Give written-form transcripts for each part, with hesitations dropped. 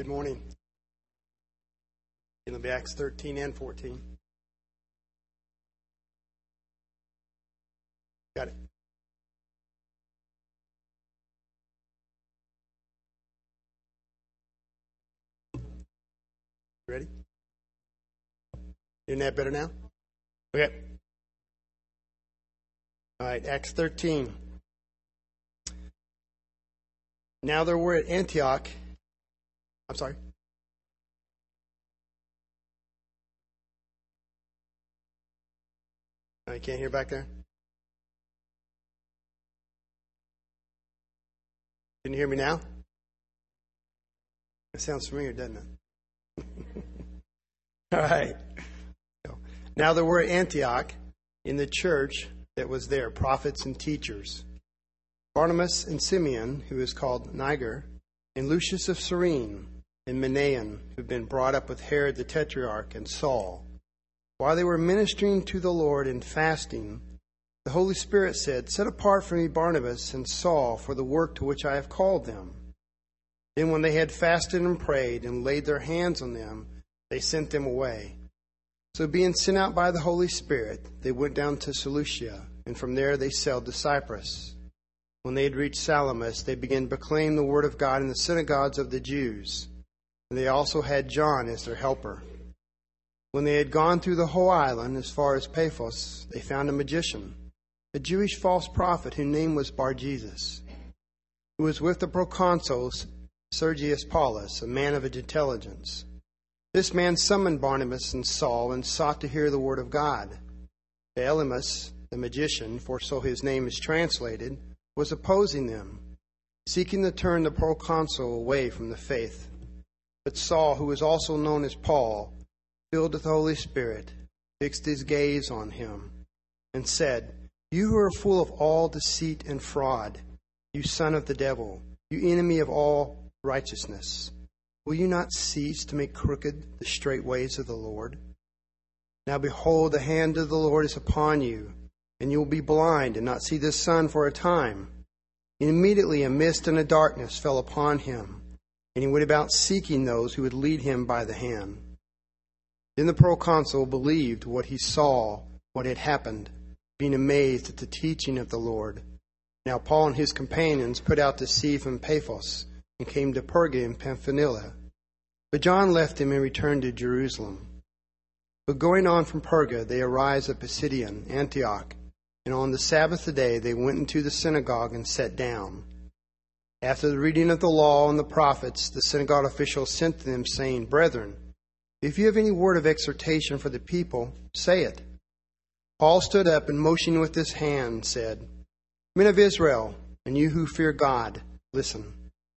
Good morning. It'll be Acts 13 and 14. Got it. Ready? Isn't that better now? Okay. All right, Acts 13. Now there were at Antioch. I'm sorry. Oh, you can't hear back there? Can you hear me now? It sounds familiar, doesn't it? All right. Now there were at Antioch in the church that was there prophets and teachers, Barnabas and Simeon, who is called Niger, and Lucius of Cyrene, and Manaen, who had been brought up with Herod the Tetrarch, and Saul. While they were ministering to the Lord and fasting, the Holy Spirit said, "Set apart for me Barnabas and Saul for the work to which I have called them." Then when they had fasted and prayed and laid their hands on them, they sent them away. So being sent out by the Holy Spirit, they went down to Seleucia, and from there they sailed to Cyprus. When they had reached Salamis, they began to proclaim the word of God in the synagogues of the Jews. And they also had John as their helper. When they had gone through the whole island as far as Paphos, they found a magician, a Jewish false prophet whose name was Bar-Jesus, who was with the proconsul Sergius Paulus, a man of intelligence. This man summoned Barnabas and Saul and sought to hear the word of God. Elymas, the magician, for so his name is translated, was opposing them, seeking to turn the proconsul away from the faith. But Saul, who was also known as Paul, filled with the Holy Spirit, fixed his gaze on him, and said, "You who are full of all deceit and fraud, you son of the devil, you enemy of all righteousness, will you not cease to make crooked the straight ways of the Lord? Now behold, the hand of the Lord is upon you, and you will be blind and not see the sun for a time." And immediately a mist and a darkness fell upon him, and he went about seeking those who would lead him by the hand. Then the proconsul believed what he saw, what had happened, being amazed at the teaching of the Lord. Now Paul and his companions put out to sea from Paphos and came to Perga in Pamphylia. But John left him and returned to Jerusalem. But going on from Perga, they arrived at Pisidian, Antioch, and on the Sabbath day they went into the synagogue and sat down. After the reading of the law and the prophets, the synagogue officials sent to them, saying, "Brethren, if you have any word of exhortation for the people, say it." Paul stood up and motioning with his hand said, "Men of Israel, and you who fear God, listen.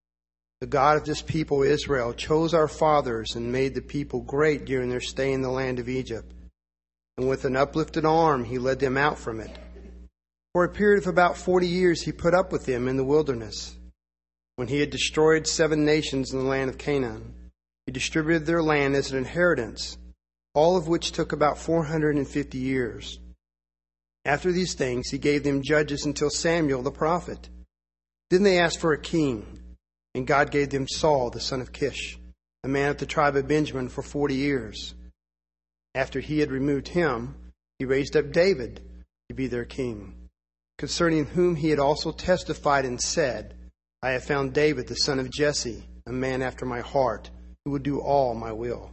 The God of this people, Israel, chose our fathers and made the people great during their stay in the land of Egypt. And with an uplifted arm he led them out from it. For a period of about 40 years he put up with them in the wilderness. When he had destroyed 7 nations in the land of Canaan, he distributed their land as an inheritance, all of which took about 450 years. After these things he gave them judges until Samuel the prophet. Then they asked for a king, and God gave them Saul the son of Kish, a man of the tribe of Benjamin, for 40 years. After he had removed him, he raised up David to be their king, concerning whom he had also testified and said, 'I have found David the son of Jesse, a man after my heart, who will do all my will.'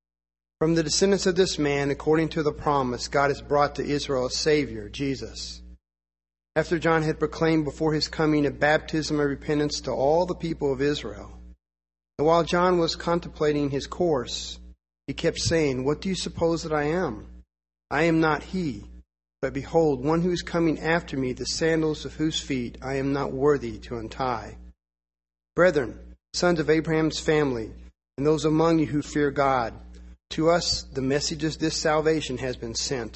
From the descendants of this man, according to the promise, God has brought to Israel a Savior, Jesus. After John had proclaimed before his coming a baptism of repentance to all the people of Israel. And while John was contemplating his course, he kept saying, 'What do you suppose that I am? I am not he. But behold, one who is coming after me, the sandals of whose feet I am not worthy to untie.' Brethren, sons of Abraham's family, and those among you who fear God, to us the message of this salvation has been sent.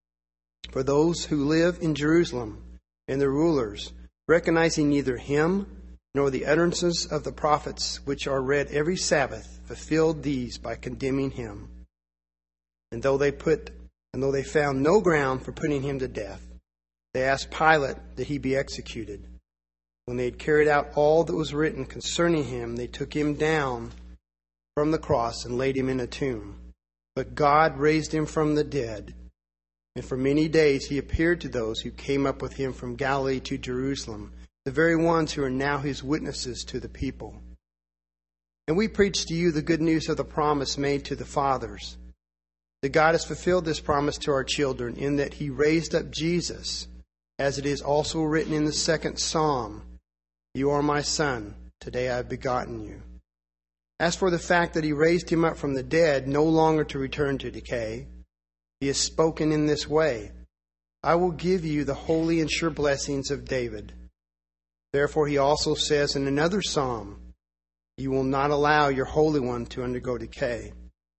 For those who live in Jerusalem and the rulers, recognizing neither him nor the utterances of the prophets, which are read every Sabbath, fulfilled these by condemning him. And though they found no ground for putting him to death, they asked Pilate that he be executed. When they had carried out all that was written concerning him, they took him down from the cross and laid him in a tomb. But God raised him from the dead. And for many days he appeared to those who came up with him from Galilee to Jerusalem, the very ones who are now his witnesses to the people. And we preach to you the good news of the promise made to the fathers, that God has fulfilled this promise to our children, in that he raised up Jesus, as it is also written in the 2nd Psalm, "You are my son, today I have begotten you." As for the fact that he raised him up from the dead, no longer to return to decay, he has spoken in this way, "I will give you the holy and sure blessings of David." Therefore he also says in another psalm, "You will not allow your Holy One to undergo decay."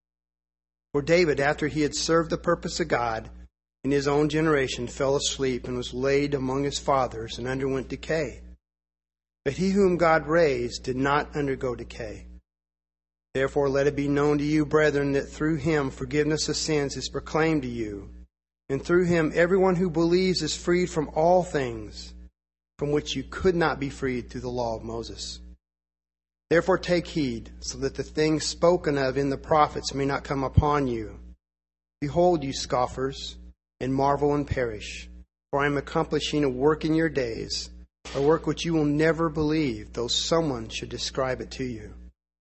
For David, after he had served the purpose of God in his own generation, fell asleep and was laid among his fathers and underwent decay. But he whom God raised did not undergo decay. Therefore let it be known to you, brethren, that through him forgiveness of sins is proclaimed to you, and through him everyone who believes is freed from all things from which you could not be freed through the law of Moses. Therefore take heed, so that the things spoken of in the prophets may not come upon you. Behold, you scoffers, and marvel and perish, for I am accomplishing a work in your days, a work which you will never believe, though someone should describe it to you.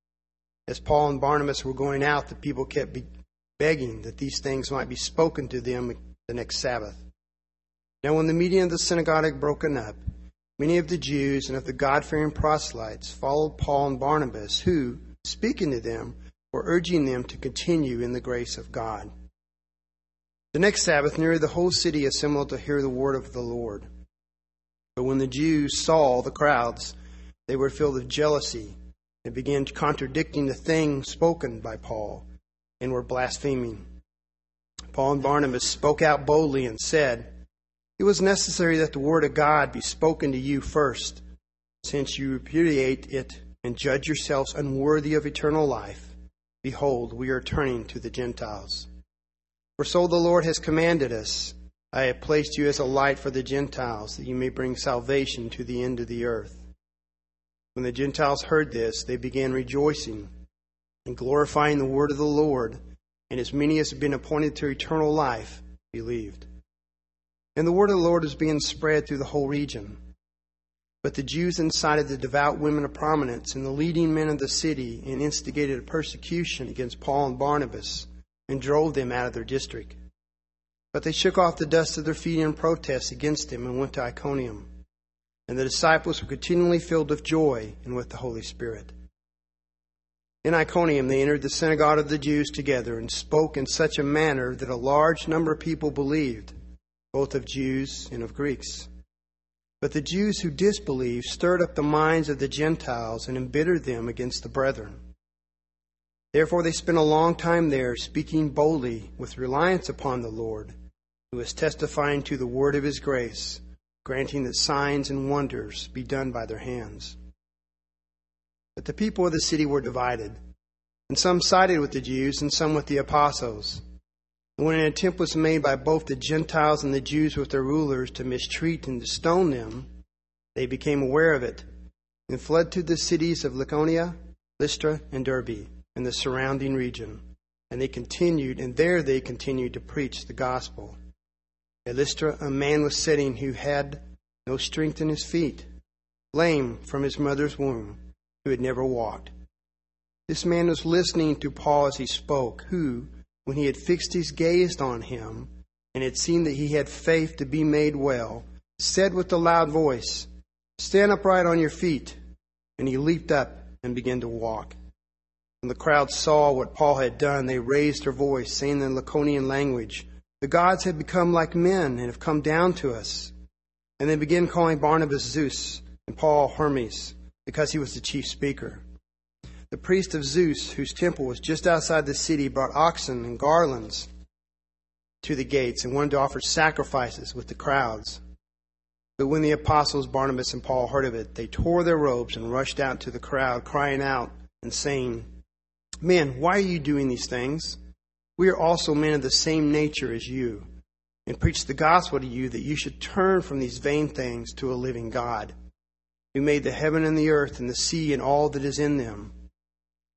As Paul and Barnabas were going out, the people kept begging that these things might be spoken to them the next Sabbath. Now when the meeting of the synagogue had broken up, many of the Jews and of the God-fearing proselytes followed Paul and Barnabas, who, speaking to them, were urging them to continue in the grace of God. The next Sabbath, nearly the whole city assembled to hear the word of the Lord. But when the Jews saw the crowds, they were filled with jealousy and began contradicting the thing spoken by Paul, and were blaspheming. Paul and Barnabas spoke out boldly and said, "It was necessary that the word of God be spoken to you first. Since you repudiate it and judge yourselves unworthy of eternal life, behold, we are turning to the Gentiles. For so the Lord has commanded us, I have placed you as a light for the Gentiles, that you may bring salvation to the end of the earth." When the Gentiles heard this, they began rejoicing and glorifying the word of the Lord, and as many as had been appointed to eternal life believed. And the word of the Lord was being spread through the whole region. But the Jews incited the devout women of prominence and the leading men of the city, and instigated a persecution against Paul and Barnabas, and drove them out of their district. But they shook off the dust of their feet in protest against them, and went to Iconium. And the disciples were continually filled with joy and with the Holy Spirit. In Iconium they entered the synagogue of the Jews together, and spoke in such a manner that a large number of people believed, both of Jews and of Greeks. But the Jews who disbelieved stirred up the minds of the Gentiles and embittered them against the brethren. Therefore they spent a long time there, speaking boldly with reliance upon the Lord, who is testifying to the word of his grace, granting that signs and wonders be done by their hands. But the people of the city were divided, and some sided with the Jews and some with the apostles. And when an attempt was made by both the Gentiles and the Jews with their rulers to mistreat and to stone them, they became aware of it, and fled to the cities of Lycaonia, Lystra, and Derbe, and the surrounding region. And there they continued to preach the gospel. At Lystra, a man was sitting who had no strength in his feet, lame from his mother's womb, who had never walked. This man was listening to Paul as he spoke, who, when he had fixed his gaze on him, and had seen that he had faith to be made well, said with a loud voice, "Stand upright on your feet." And he leaped up and began to walk. When the crowd saw what Paul had done, they raised their voice, saying in the Lycaonian language, "The gods have become like men and have come down to us." And they began calling Barnabas Zeus and Paul Hermes, because he was the chief speaker. The priest of Zeus, whose temple was just outside the city, brought oxen and garlands to the gates and wanted to offer sacrifices with the crowds. But when the apostles Barnabas and Paul heard of it, they tore their robes and rushed out to the crowd, crying out and saying, "Men, why are you doing these things? We are also men of the same nature as you, and preach the gospel to you, that you should turn from these vain things to a living God, who made the heaven and the earth and the sea and all that is in them,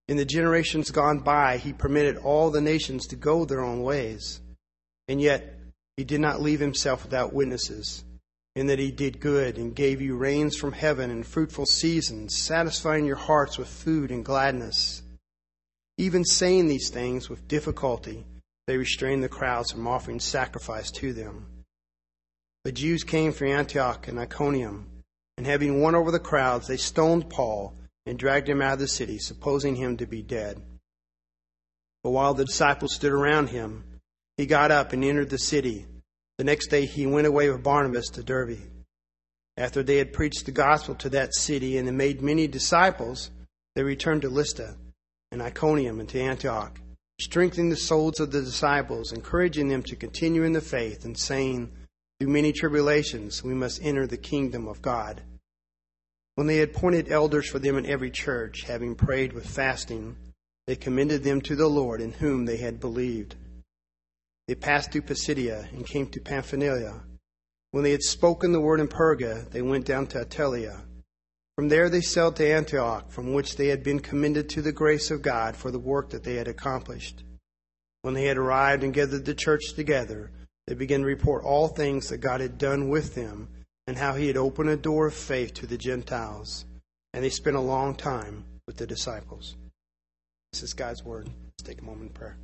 In the generations gone by, he permitted all the nations to go their own ways. And yet, he did not leave himself without witnesses, in that he did good and gave you rains from heaven and fruitful seasons, satisfying your hearts with food and gladness. Even saying these things with difficulty, they restrained the crowds from offering sacrifice to them. The Jews came from Antioch and Iconium, and having won over the crowds, they stoned Paul and dragged him out of the city, supposing him to be dead. But while the disciples stood around him, he got up and entered the city. The next day he went away with Barnabas to Derbe. After they had preached the gospel to that city and had made many disciples, they returned to Lystra and Iconium and to Antioch, strengthening the souls of the disciples, encouraging them to continue in the faith, and saying, through many tribulations we must enter the kingdom of God. When they had appointed elders for them in every church, having prayed with fasting, they commended them to the Lord in whom they had believed. They passed through Pisidia and came to Pamphylia. When they had spoken the word in Perga, they went down to Attalia. From there they sailed to Antioch, from which they had been commended to the grace of God for the work that they had accomplished. When they had arrived and gathered the church together, they began to report all things that God had done with them, and how he had opened a door of faith to the Gentiles. And they spent a long time with the disciples. This is God's word. Let's take a moment in prayer.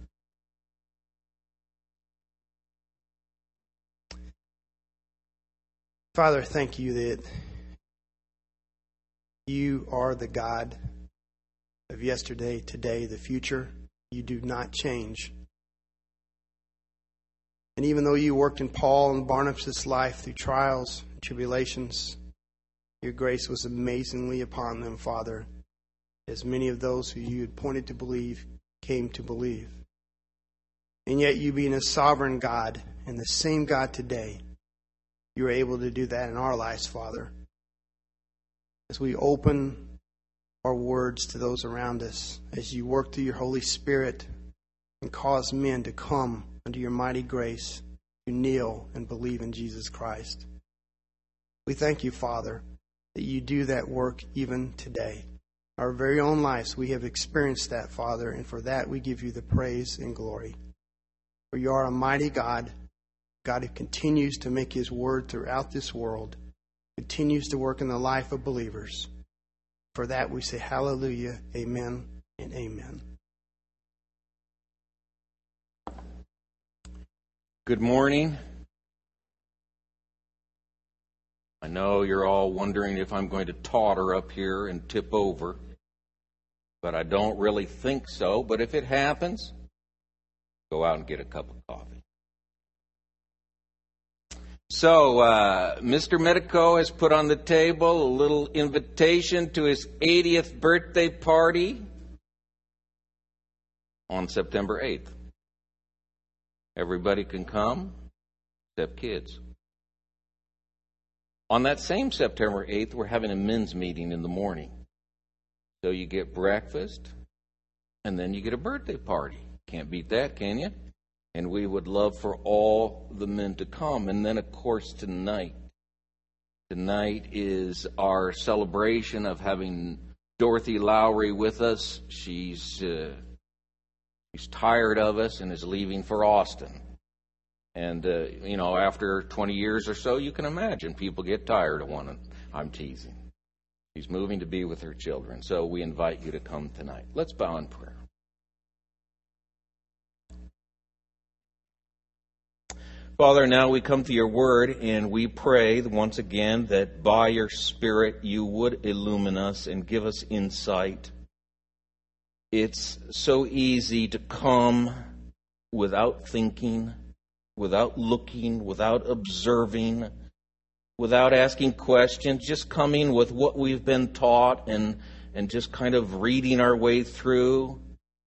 Father, thank you that you are the God of yesterday, today, the future. You do not change. And even though you worked in Paul and Barnabas' life through trials and tribulations, your grace was amazingly upon them, Father, as many of those who you had pointed to believe came to believe. And yet you being a sovereign God and the same God today, you are able to do that in our lives, Father. As we open our words to those around us, as you work through your Holy Spirit and cause men to come under your mighty grace, to kneel and believe in Jesus Christ. We thank you, Father, that you do that work even today. Our very own lives, we have experienced that, Father, and for that we give you the praise and glory. For you are a mighty God, God who continues to make his word throughout this world, continues to work in the life of believers. For that we say hallelujah, amen, and amen. Good morning. I know you're all wondering if I'm going to totter up here and tip over, but I don't really think so. But if it happens, go out and get a cup of coffee. So, Mr. Medico has put on the table a little invitation to his 80th birthday party on September 8th. Everybody can come, except kids. On that same September 8th, we're having a men's meeting in the morning. So you get breakfast, and then you get a birthday party. Can't beat that, can you? And we would love for all the men to come. And then, of course, tonight. Tonight is our celebration of having Dorothy Lowry with us. She's tired of us and is leaving for Austin. And, after 20 years or so, you can imagine people get tired of one. I'm teasing. She's moving to be with her children. So we invite you to come tonight. Let's bow in prayer. Father, now we come to your word, and we pray once again that by your Spirit you would illumine us and give us insight. It's so easy to come without thinking, without looking, without observing, without asking questions, just coming with what we've been taught and just kind of reading our way through.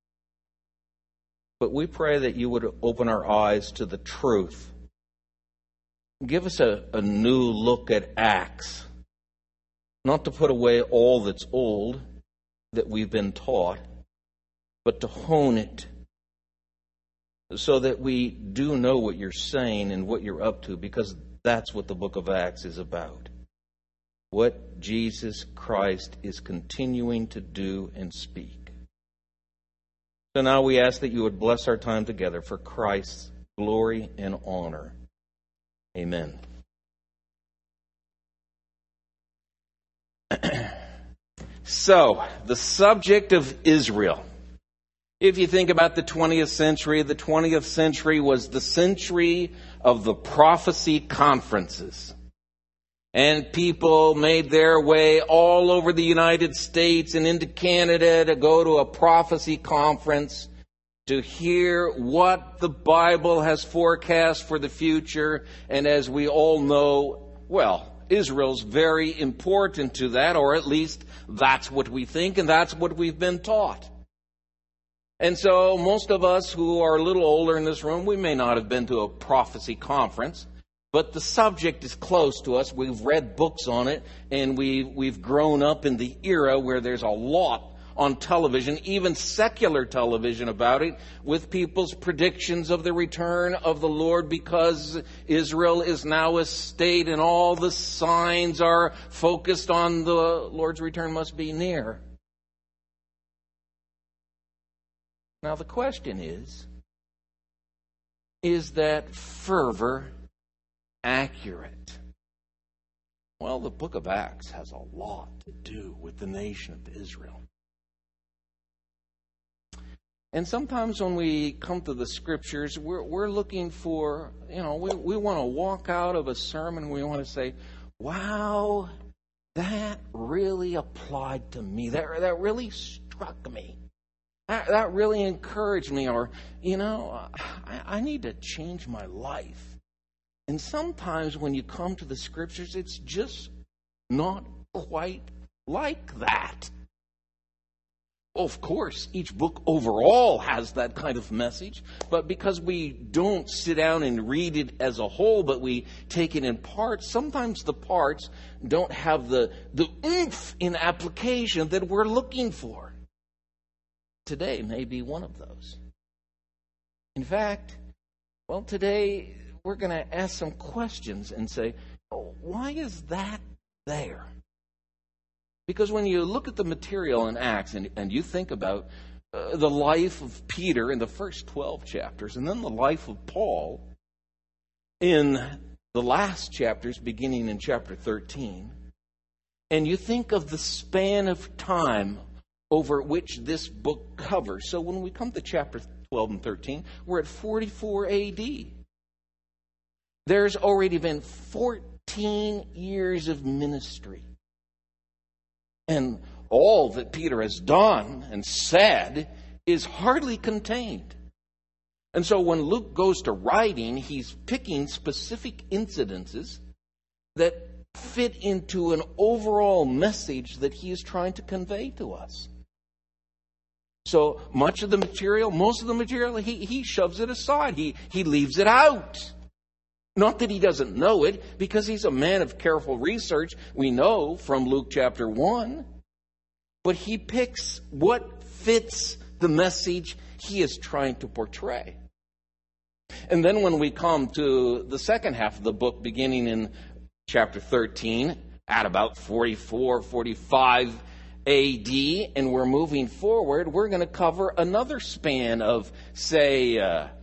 But we pray that you would open our eyes to the truth. Give us a new look at Acts, not to put away all that's old that we've been taught, but to hone it so that we do know what you're saying and what you're up to, because that's what the book of Acts is about. What Jesus Christ is continuing to do and speak. So now we ask that you would bless our time together for Christ's glory and honor. Amen. So, the subject of Israel. If you think about the 20th century was the century of the prophecy conferences. And people made their way all over the United States and into Canada to go to a prophecy conference to hear what the Bible has forecast for the future. And as we all know, well, Israel's very important to that, or at least that's what we think and that's what we've been taught. And so most of us who are a little older in this room, we may not have been to a prophecy conference, but the subject is close to us. We've read books on it, and we've grown up in the era where there's a lot on television, even secular television about it, with people's predictions of the return of the Lord, because Israel is now a state and all the signs are focused on the Lord's return must be near. Now the question is that fervor accurate? Well, the book of Acts has a lot to do with the nation of Israel. And sometimes when we come to the scriptures, we're looking for, we want to walk out of a sermon, we want to say, wow, that really applied to me. That really struck me. That really encouraged me. Or, I need to change my life. And sometimes when you come to the scriptures, it's just not quite like that. Well, of course, each book overall has that kind of message, but because we don't sit down and read it as a whole, but we take it in parts, sometimes the parts don't have the oomph in application that we're looking for. Today may be one of those. In fact, today we're going to ask some questions and say, why is that there? Because when you look at the material in Acts and you think about the life of Peter in the first 12 chapters and then the life of Paul in the last chapters beginning in chapter 13, and you think of the span of time over which this book covers. So when we come to chapter 12 and 13, we're at 44 A.D. There's already been 14 years of ministry. And all that Peter has done and said is hardly contained. And so when Luke goes to writing, he's picking specific incidences that fit into an overall message that he is trying to convey to us. So most of the material, he shoves it aside. He leaves it out. Not that he doesn't know it, because he's a man of careful research, we know from Luke chapter 1. But he picks what fits the message he is trying to portray. And then when we come to the second half of the book, beginning in chapter 13, at about 44, 45 A.D., and we're moving forward, we're going to cover another span of, say,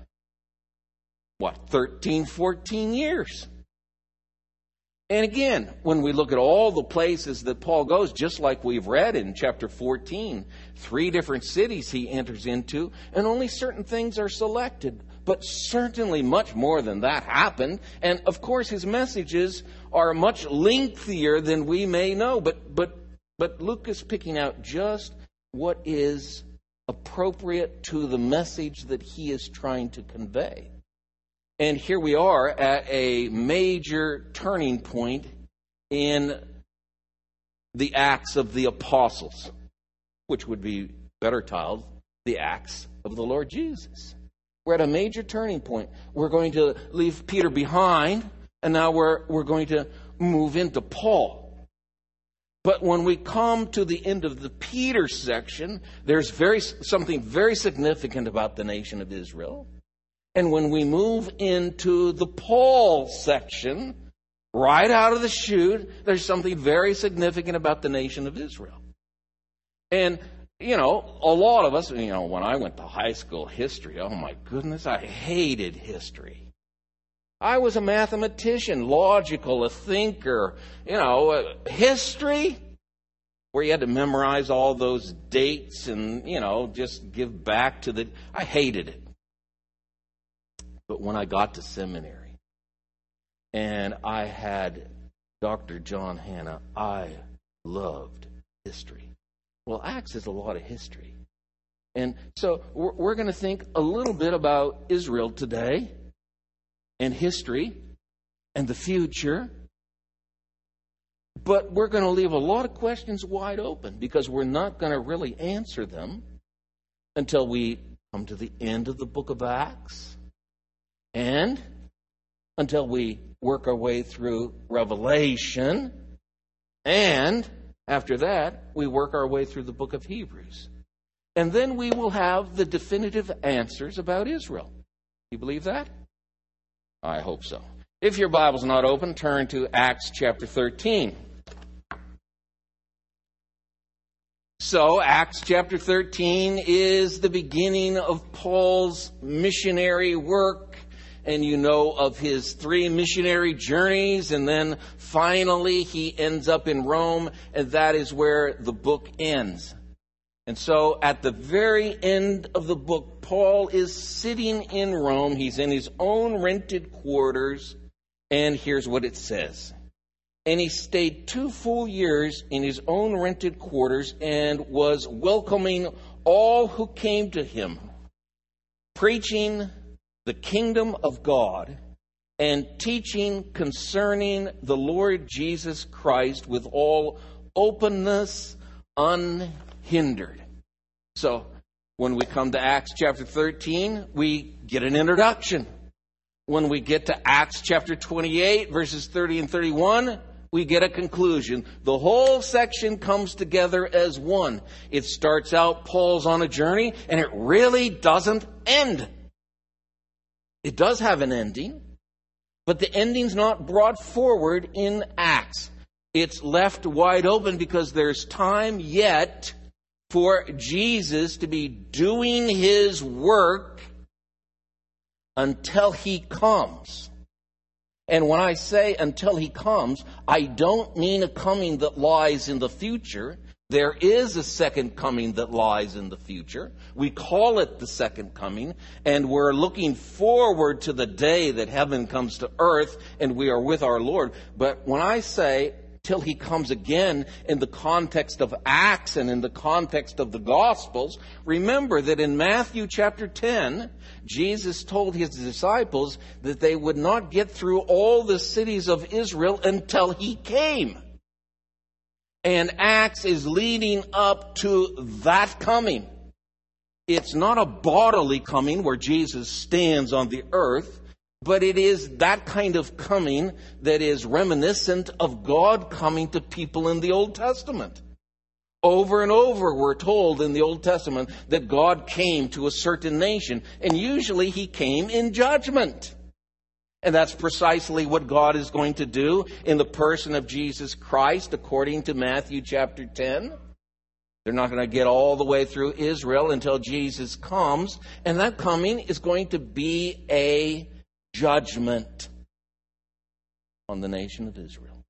13, 14 years. And again, when we look at all the places that Paul goes, just like we've read in chapter 14, 3 different cities he enters into, and only certain things are selected. But certainly much more than that happened. And of course, his messages are much lengthier than we may know. But Luke is picking out just what is appropriate to the message that he is trying to convey. And here we are at a major turning point in the Acts of the Apostles, which would be better titled, the Acts of the Lord Jesus. We're at a major turning point. We're going to leave Peter behind, and now we're going to move into Paul. But when we come to the end of the Peter section, there's something very significant about the nation of Israel. And when we move into the Paul section, right out of the chute, there's something very significant about the nation of Israel. And a lot of us, when I went to high school, history, oh my goodness, I hated history. I was a mathematician, logical, a thinker. History, where you had to memorize all those dates and, just give back to I hated it. But when I got to seminary and I had Dr. John Hanna, I loved history. Well, Acts is a lot of history. And so we're going to think a little bit about Israel today and history and the future. But we're going to leave a lot of questions wide open because we're not going to really answer them until we come to the end of the book of Acts and until we work our way through Revelation, and after that, we work our way through the book of Hebrews. And then we will have the definitive answers about Israel. You believe that? I hope so. If your Bible's not open, turn to Acts chapter 13. So, Acts chapter 13 is the beginning of Paul's missionary work. And you know of his 3 missionary journeys, and then finally he ends up in Rome, and that is where the book ends. And so at the very end of the book, Paul is sitting in Rome. He's in his own rented quarters, and here's what it says. And he stayed 2 full years in his own rented quarters and was welcoming all who came to him, preaching the kingdom of God and teaching concerning the Lord Jesus Christ with all openness, unhindered. So, when we come to Acts chapter 13, we get an introduction. When we get to Acts chapter 28, verses 30 and 31, we get a conclusion. The whole section comes together as one. It starts out, Paul's on a journey, and it really doesn't end. It does have an ending, but the ending's not brought forward in Acts. It's left wide open because there's time yet for Jesus to be doing his work until he comes. And when I say until he comes, I don't mean a coming that lies in the future. There is a second coming that lies in the future. We call it the second coming, and we're looking forward to the day that heaven comes to earth and we are with our Lord. But when I say till he comes again in the context of Acts and in the context of the Gospels, remember that in Matthew chapter 10, Jesus told his disciples that they would not get through all the cities of Israel until he came. And Acts is leading up to that coming. It's not a bodily coming where Jesus stands on the earth, but it is that kind of coming that is reminiscent of God coming to people in the Old Testament. Over and over we're told in the Old Testament that God came to a certain nation, and usually he came in judgment. And that's precisely what God is going to do in the person of Jesus Christ, according to Matthew chapter 10. They're not going to get all the way through Israel until Jesus comes. And that coming is going to be a judgment on the nation of Israel.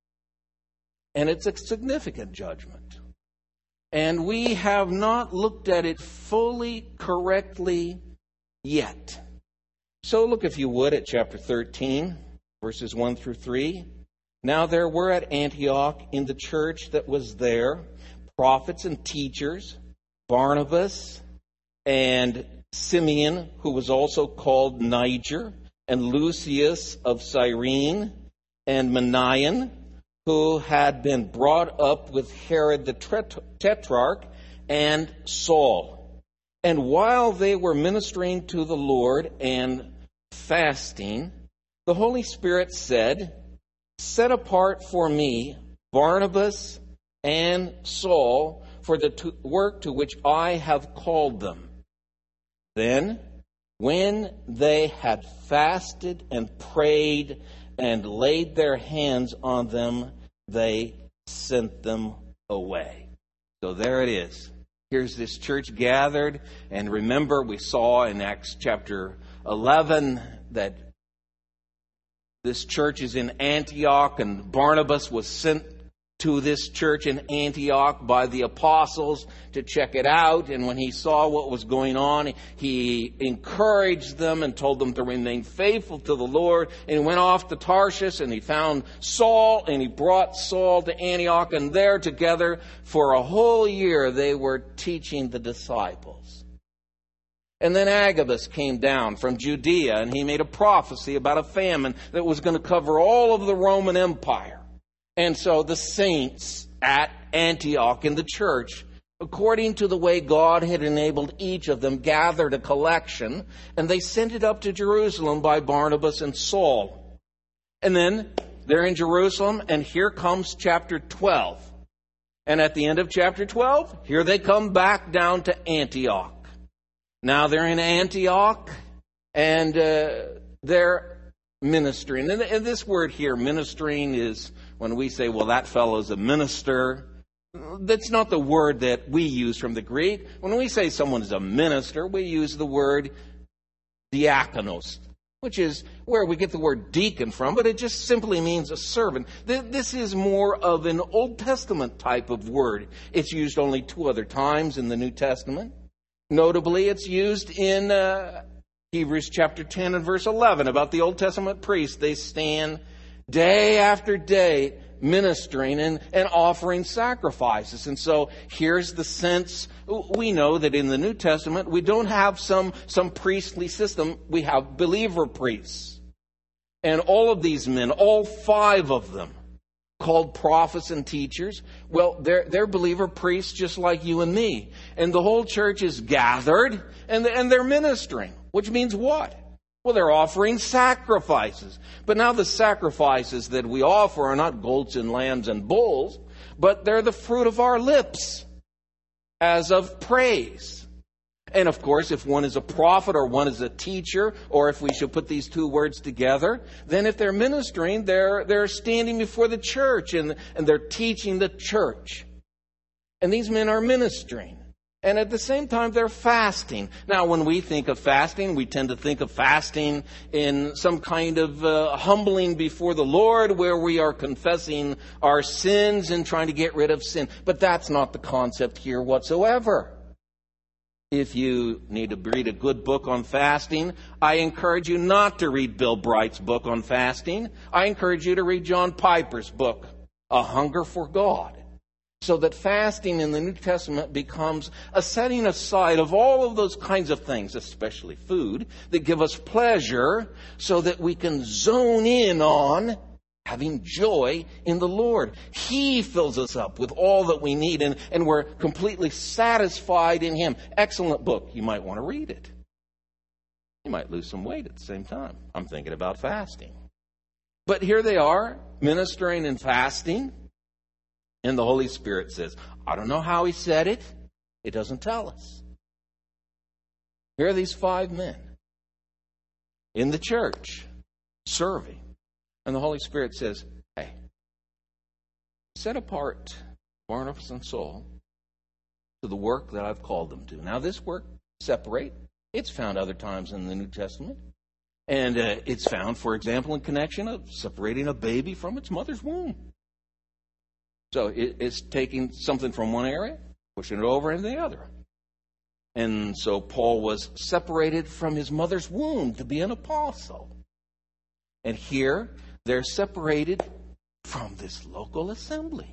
And it's a significant judgment. And we have not looked at it fully correctly yet. So look, if you would, at chapter 13, verses 1 through 3. Now there were at Antioch in the church that was there prophets and teachers, Barnabas and Simeon, who was also called Niger, and Lucius of Cyrene, and Manaen, who had been brought up with Herod the Tetrarch, and Saul. And while they were ministering to the Lord and fasting, the Holy Spirit said, "Set apart for me Barnabas and Saul for the work to which I have called them." Then, when they had fasted and prayed and laid their hands on them, they sent them away. So there it is. Here's this church gathered. And remember, we saw in Acts chapter 11 that this church is in Antioch, and Barnabas was sent to this church in Antioch by the apostles to check it out. And when he saw what was going on, he encouraged them and told them to remain faithful to the Lord. And he went off to Tarshish, and he found Saul, and he brought Saul to Antioch. And there together for a whole year they were teaching the disciples. And then Agabus came down from Judea, and he made a prophecy about a famine that was going to cover all of the Roman Empire. And so the saints at Antioch in the church, according to the way God had enabled each of them, gathered a collection, and they sent it up to Jerusalem by Barnabas and Saul. And then they're in Jerusalem, and here comes chapter 12. And at the end of chapter 12, here they come back down to Antioch. Now they're in Antioch, and they're ministering. And this word here, ministering, is when we say, well, that fellow's a minister, that's not the word that we use from the Greek. When we say someone is a minister, we use the word diakonos, which is where we get the word deacon from, but it just simply means a servant. This is more of an Old Testament type of word. It's used only 2 other times in the New Testament. Notably, it's used in Hebrews chapter 10 and verse 11 about the Old Testament priests. They stand day after day ministering and offering sacrifices. And so here's the sense. We know that in the New Testament we don't have some priestly system. We have believer priests. And all of these men, all 5 of them, called prophets and teachers, well, they're believer priests just like you and me. And the whole church is gathered and they're ministering, which means what? Well, they're offering sacrifices. But now the sacrifices that we offer are not goats and lambs and bulls, but they're the fruit of our lips as of praise. And of course, if one is a prophet or one is a teacher, or if we should put these 2 words together, then if they're ministering, they're standing before the church and they're teaching the church. And these men are ministering. And at the same time, they're fasting. Now, when we think of fasting, we tend to think of fasting in some kind of humbling before the Lord, where we are confessing our sins and trying to get rid of sin. But that's not the concept here whatsoever. If you need to read a good book on fasting, I encourage you not to read Bill Bright's book on fasting. I encourage you to read John Piper's book, A Hunger for God. So that fasting in the New Testament becomes a setting aside of all of those kinds of things, especially food, that give us pleasure, so that we can zone in on having joy in the Lord. He fills us up with all that we need, and we're completely satisfied in Him. Excellent book. You might want to read it. You might lose some weight at the same time. I'm thinking about fasting. But here they are, ministering and fasting. And the Holy Spirit says, I don't know how He said it. It doesn't tell us. Here are these 5 men in the church serving. And the Holy Spirit says, hey, set apart Barnabas and Saul to the work that I've called them to. Now this work, separate, it's found other times in the New Testament. And it's found, for example, in connection of separating a baby from its mother's womb. So it's taking something from one area, pushing it over into the other. And so Paul was separated from his mother's womb to be an apostle. And here they're separated from this local assembly.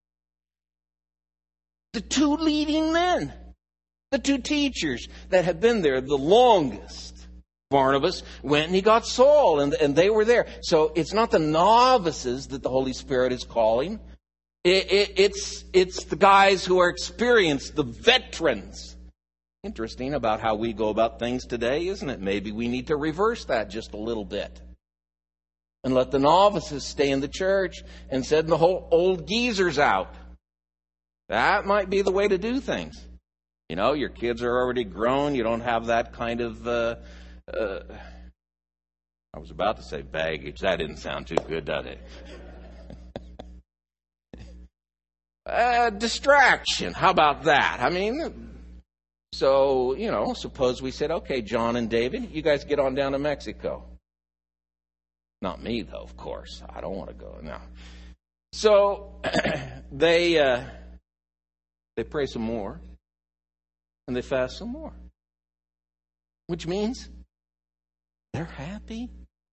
The 2 leading men, the 2 teachers that had been there the longest. Barnabas went and he got Saul, and they were there. So it's not the novices that the Holy Spirit is calling. It's the guys who are experienced, the veterans. Interesting about how we go about things today, isn't it? Maybe we need to reverse that just a little bit. And let the novices stay in the church and send the whole old geezers out. That might be the way to do things. You know, your kids are already grown. You don't have that kind of, I was about to say baggage. That didn't sound too good, did it? distraction. How about that? I mean, so, suppose we said, okay, John and David, you guys get on down to Mexico. Not me, though, of course. I don't want to go. No. So they pray some more, and they fast some more, which means they're happy.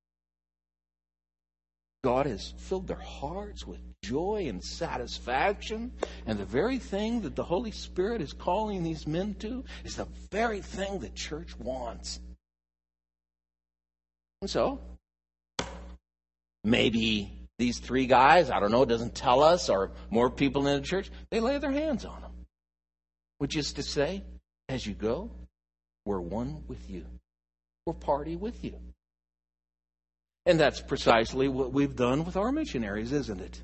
God has filled their hearts with joy and satisfaction, and the very thing that the Holy Spirit is calling these men to is the very thing the church wants. And so, maybe these three guys, I don't know, it doesn't tell us, or more people in the church, they lay their hands on them. Which is to say, as you go, we're one with you. We're party with you. And that's precisely what we've done with our missionaries, isn't it?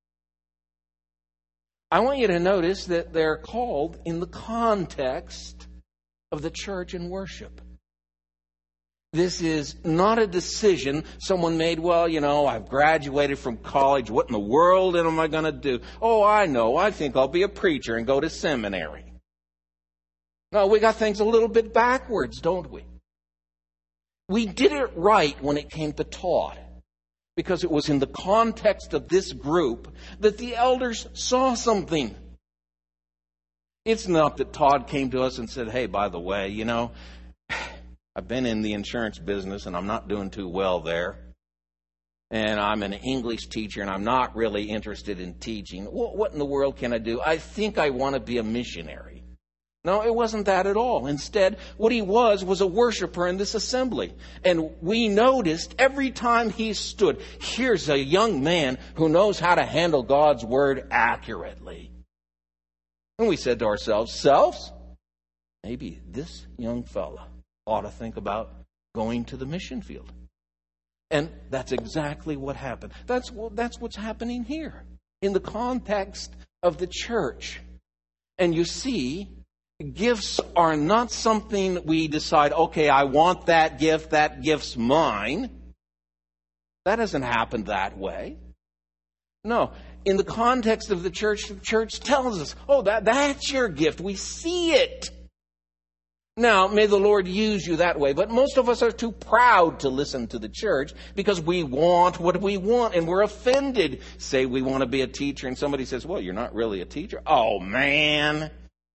I want you to notice that they're called in the context of the church and worship. This is not a decision someone made, I've graduated from college. What in the world am I going to do? Oh, I know. I think I'll be a preacher and go to seminary. No, we got things a little bit backwards, don't we? We did it right when it came to Todd, because it was in the context of this group that the elders saw something. It's not that Todd came to us and said, hey, by the way, I've been in the insurance business and I'm not doing too well there. And I'm an English teacher and I'm not really interested in teaching. What in the world can I do? I think I want to be a missionary. No, it wasn't that at all. Instead, what he was a worshiper in this assembly. And we noticed every time he stood, here's a young man who knows how to handle God's word accurately. And we said to ourselves, selves, maybe this young fella ought to think about going to the mission field. And that's exactly what happened. That's what's happening here in the context of the church. And you see, gifts are not something we decide, okay, I want that gift's mine. That doesn't happen that way. No, in the context of the church tells us, oh, that's your gift. We see it. Now, may the Lord use you that way, but most of us are too proud to listen to the church because we want what we want and we're offended. Say we want to be a teacher and somebody says, well, you're not really a teacher. Oh, man.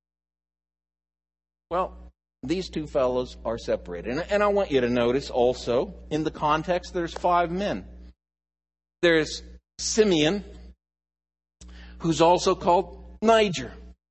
Well, these two fellows are separated. And I want you to notice also, in the context, there's 5 men. There's Simeon, who's also called Niger.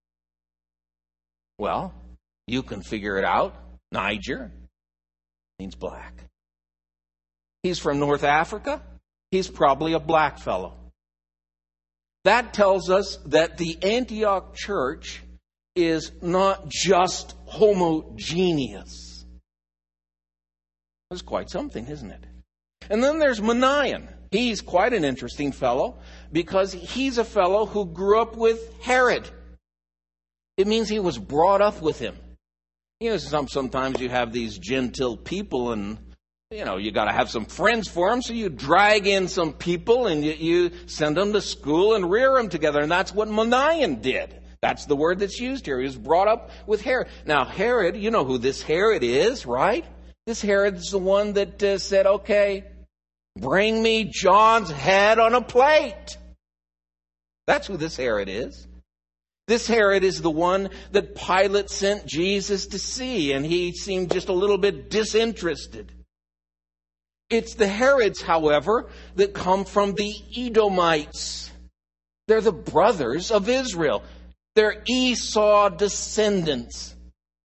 Well, you can figure it out. Niger means black. He's from North Africa. He's probably a black fellow. That tells us that the Antioch church is not just homogeneous. That's quite something, isn't it? And then there's Manaen. He's quite an interesting fellow because he's a fellow who grew up with Herod. It means he was brought up with him. Sometimes you have these gentile people and, you got to have some friends for them. So you drag in some people and you send them to school and rear them together. And that's what Manaen did. That's the word that's used here. He was brought up with Herod. Now, Herod, you know who this Herod is, right? This Herod's the one that said, okay, bring me John's head on a plate. That's who this Herod is. This Herod is the one that Pilate sent Jesus to see, and he seemed just a little bit disinterested. It's the Herods, however, that come from the Edomites. They're the brothers of Israel. They're Esau descendants.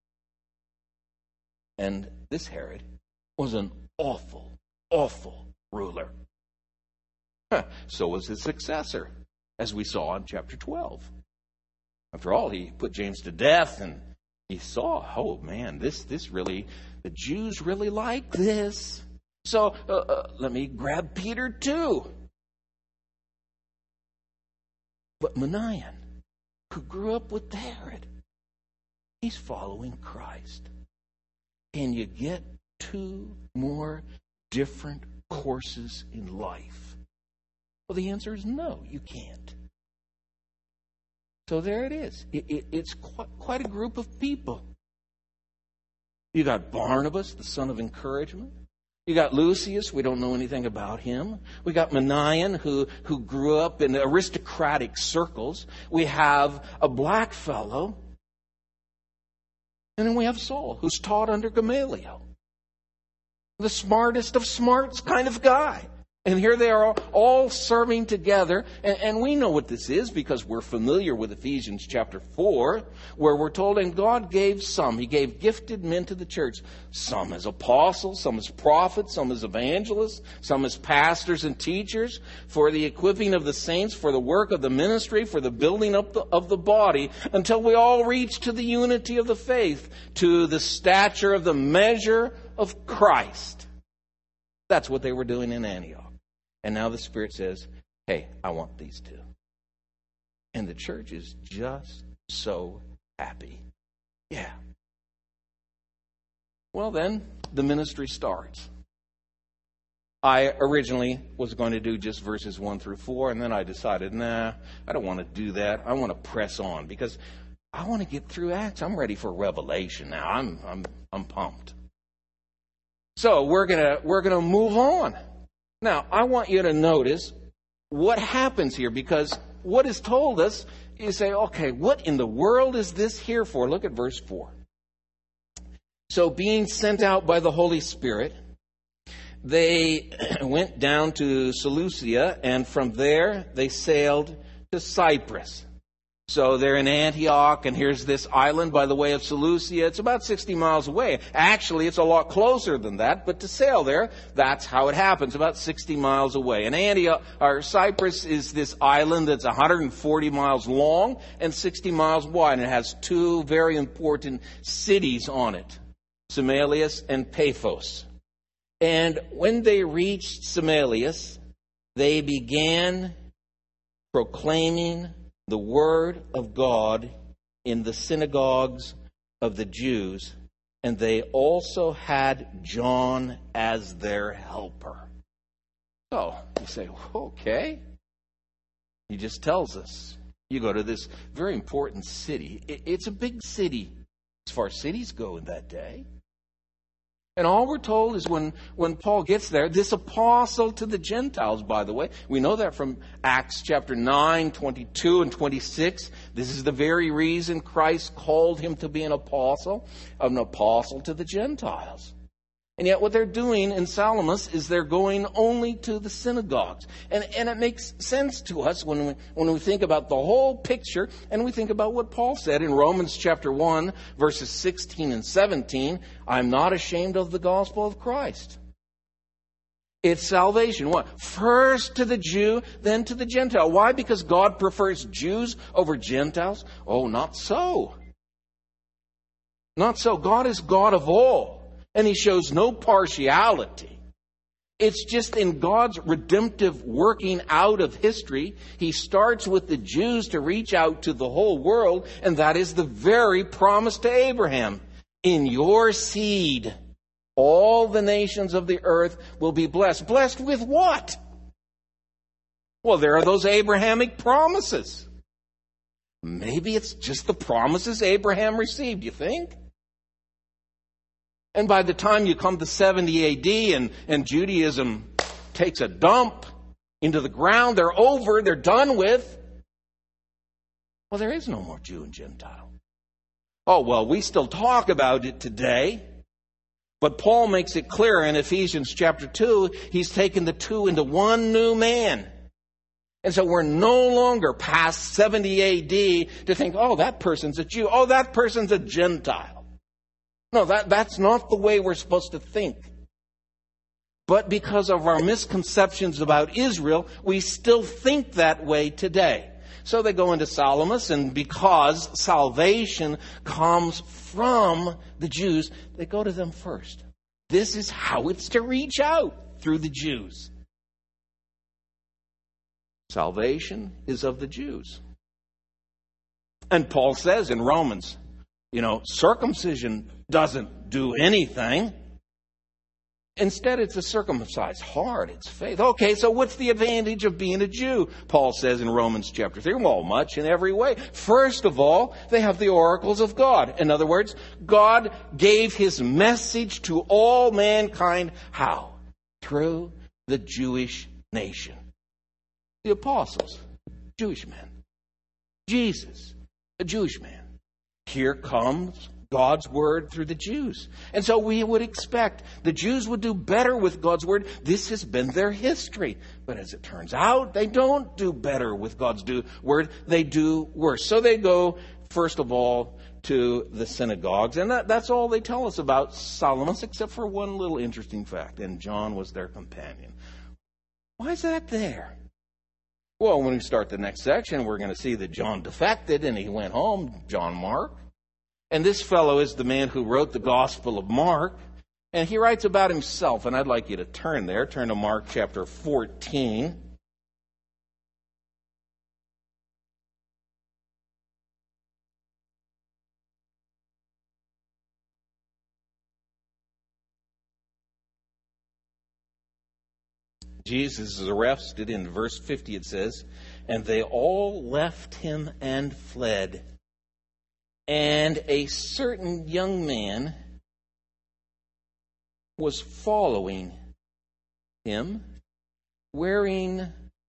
And this Herod was an awful, awful ruler. So was his successor, as we saw in chapter 12. After all, he put James to death, and he saw, oh man, this really, the Jews really like this. So let me grab Peter too. But Manaen, who grew up with Herod, he's following Christ. Can you get 2 more different courses in life? Well, the answer is no, you can't. So there it is. It's quite a group of people. You got Barnabas, the son of encouragement. You got Lucius, we don't know anything about him. We got Manaen, who grew up in aristocratic circles. We have a black fellow. And then we have Saul, who's taught under Gamaliel. The smartest of smarts kind of guy. And here they are all serving together. And we know what this is because we're familiar with Ephesians chapter 4, where we're told, and God gave some. He gave gifted men to the church. Some as apostles, some as prophets, some as evangelists, some as pastors and teachers, for the equipping of the saints, for the work of the ministry, for the building up of the body, until we all reach to the unity of the faith, to the stature of the measure of Christ. That's what they were doing in Antioch. And now the Spirit says, hey, I want these two. And the church is just so happy. Yeah. Well, then, the ministry starts. I originally was going to do just verses 1 through 4, and then I decided, I don't want to do that. I want to press on because I want to get through Acts. I'm ready for Revelation now. I'm pumped. So we're gonna move on. Now, I want you to notice what happens here, because what is told us, you say, okay, what in the world is this here for? Look at verse 4. So being sent out by the Holy Spirit, they went down to Seleucia, and from there they sailed to Cyprus. So they're in Antioch, and here's this island by the way of Seleucia. It's about 60 miles away. Actually, it's a lot closer than that, but to sail there, that's how it happens, about 60 miles away. And Antioch, or Cyprus, is this island that's 140 miles long and 60 miles wide, and it has two very important cities on it, Psamalius and Paphos. And when they reached Psamalius, they began proclaiming the word of God in the synagogues of the Jews, and they also had John as their helper. So you say, okay. He just tells us. You go to this very important city. It's a big city as far as cities go in that day. And all we're told is when Paul gets there, this apostle to the Gentiles, by the way, we know that from Acts chapter 9, 22 and 26. This is the very reason Christ called him to be an apostle to the Gentiles. And yet what they're doing in Salamis is they're going only to the synagogues. And it makes sense to us when we think about the whole picture and we think about what Paul said in Romans chapter 1, verses 16 and 17. I'm not ashamed of the gospel of Christ. It's salvation. What? First to the Jew, then to the Gentile. Why? Because God prefers Jews over Gentiles? Oh, not so. Not so. God is God of all. And he shows no partiality. It's just in God's redemptive working out of history, he starts with the Jews to reach out to the whole world, and that is the very promise to Abraham. In your seed, all the nations of the earth will be blessed. Blessed with what? Well, there are those Abrahamic promises. Maybe it's just the promises Abraham received, you think? And by the time you come to 70 AD and Judaism takes a dump into the ground, they're over, they're done with. Well, there is no more Jew and Gentile. Oh, well, we still talk about it today. But Paul makes it clear in Ephesians chapter 2, he's taken the two into one new man. And so we're no longer past 70 AD to think, oh, that person's a Jew. Oh, that person's a Gentile. No, that's not the way we're supposed to think. But because of our misconceptions about Israel, we still think that way today. So they go into Salamis, and because salvation comes from the Jews, they go to them first. This is how it's to reach out, through the Jews. Salvation is of the Jews. And Paul says in Romans, circumcision doesn't do anything. Instead, it's a circumcised heart. It's faith. Okay, so what's the advantage of being a Jew? Paul says in Romans chapter 3, well, much in every way. First of all, they have the oracles of God. In other words, God gave his message to all mankind. How? Through the Jewish nation. The apostles, Jewish men. Jesus, a Jewish man. Here comes God's word through the Jews. And so we would expect the Jews would do better with God's word. This has been their history. But as it turns out, they don't do better with God's word. They do worse. So they go, first of all, to the synagogues. And that's all they tell us about Salamis, except for one little interesting fact. And John was their companion. Why is that there? Well, when we start the next section, we're going to see that John defected and he went home, John Mark. And this fellow is the man who wrote the Gospel of Mark. And he writes about himself. And I'd like you to turn there. Turn to Mark chapter 14. Jesus is arrested. In verse 50 it says, and they all left him and fled. And a certain young man was following him, wearing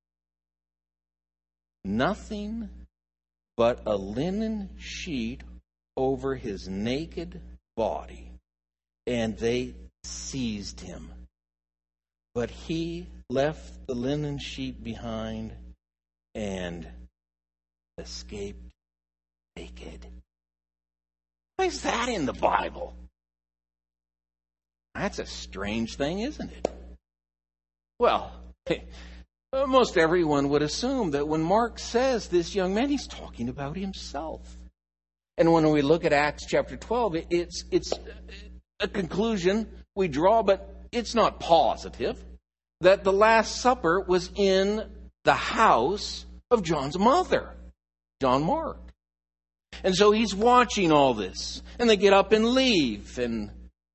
nothing but a linen sheet over his naked body. And they seized him. But he left the linen sheet behind and escaped naked. Why is that in the Bible? That's a strange thing, isn't it? Well, most everyone would assume that when Mark says this young man, he's talking about himself. And when we look at Acts chapter 12, it's a conclusion we draw, but it's not positive, that the Last Supper was in the house of John's mother, John Mark. And so he's watching all this. And they get up and leave. And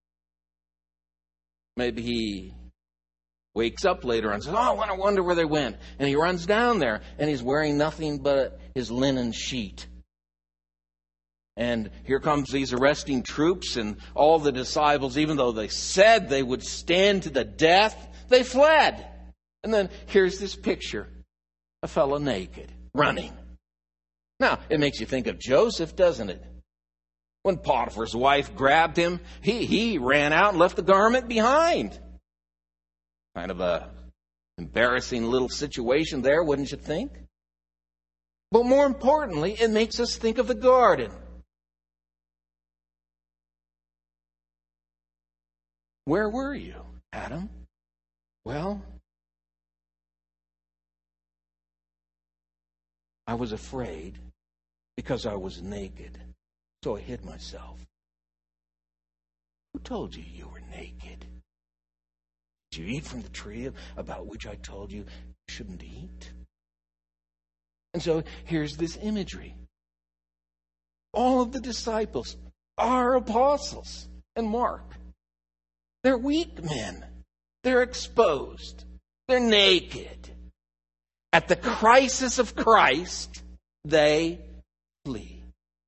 maybe he wakes up later and says, oh, I wonder where they went. And he runs down there. And he's wearing nothing but his linen sheet. And here comes these arresting troops. And all the disciples, even though they said they would stand to the death, they fled. And then here's this picture. A fellow naked, running. Now, it makes you think of Joseph, doesn't it? When Potiphar's wife grabbed him, he ran out and left the garment behind. Kind of a embarrassing little situation there, wouldn't you think? But more importantly, it makes us think of the garden. Where were you, Adam? Well, I was afraid because I was naked, so I hid myself. Who told you you were naked? Did you eat from the tree about which I told you you shouldn't eat? And so here's this imagery. All of the disciples are apostles. And Mark, they're weak men. They're exposed. They're naked. At the crisis of Christ, they flee.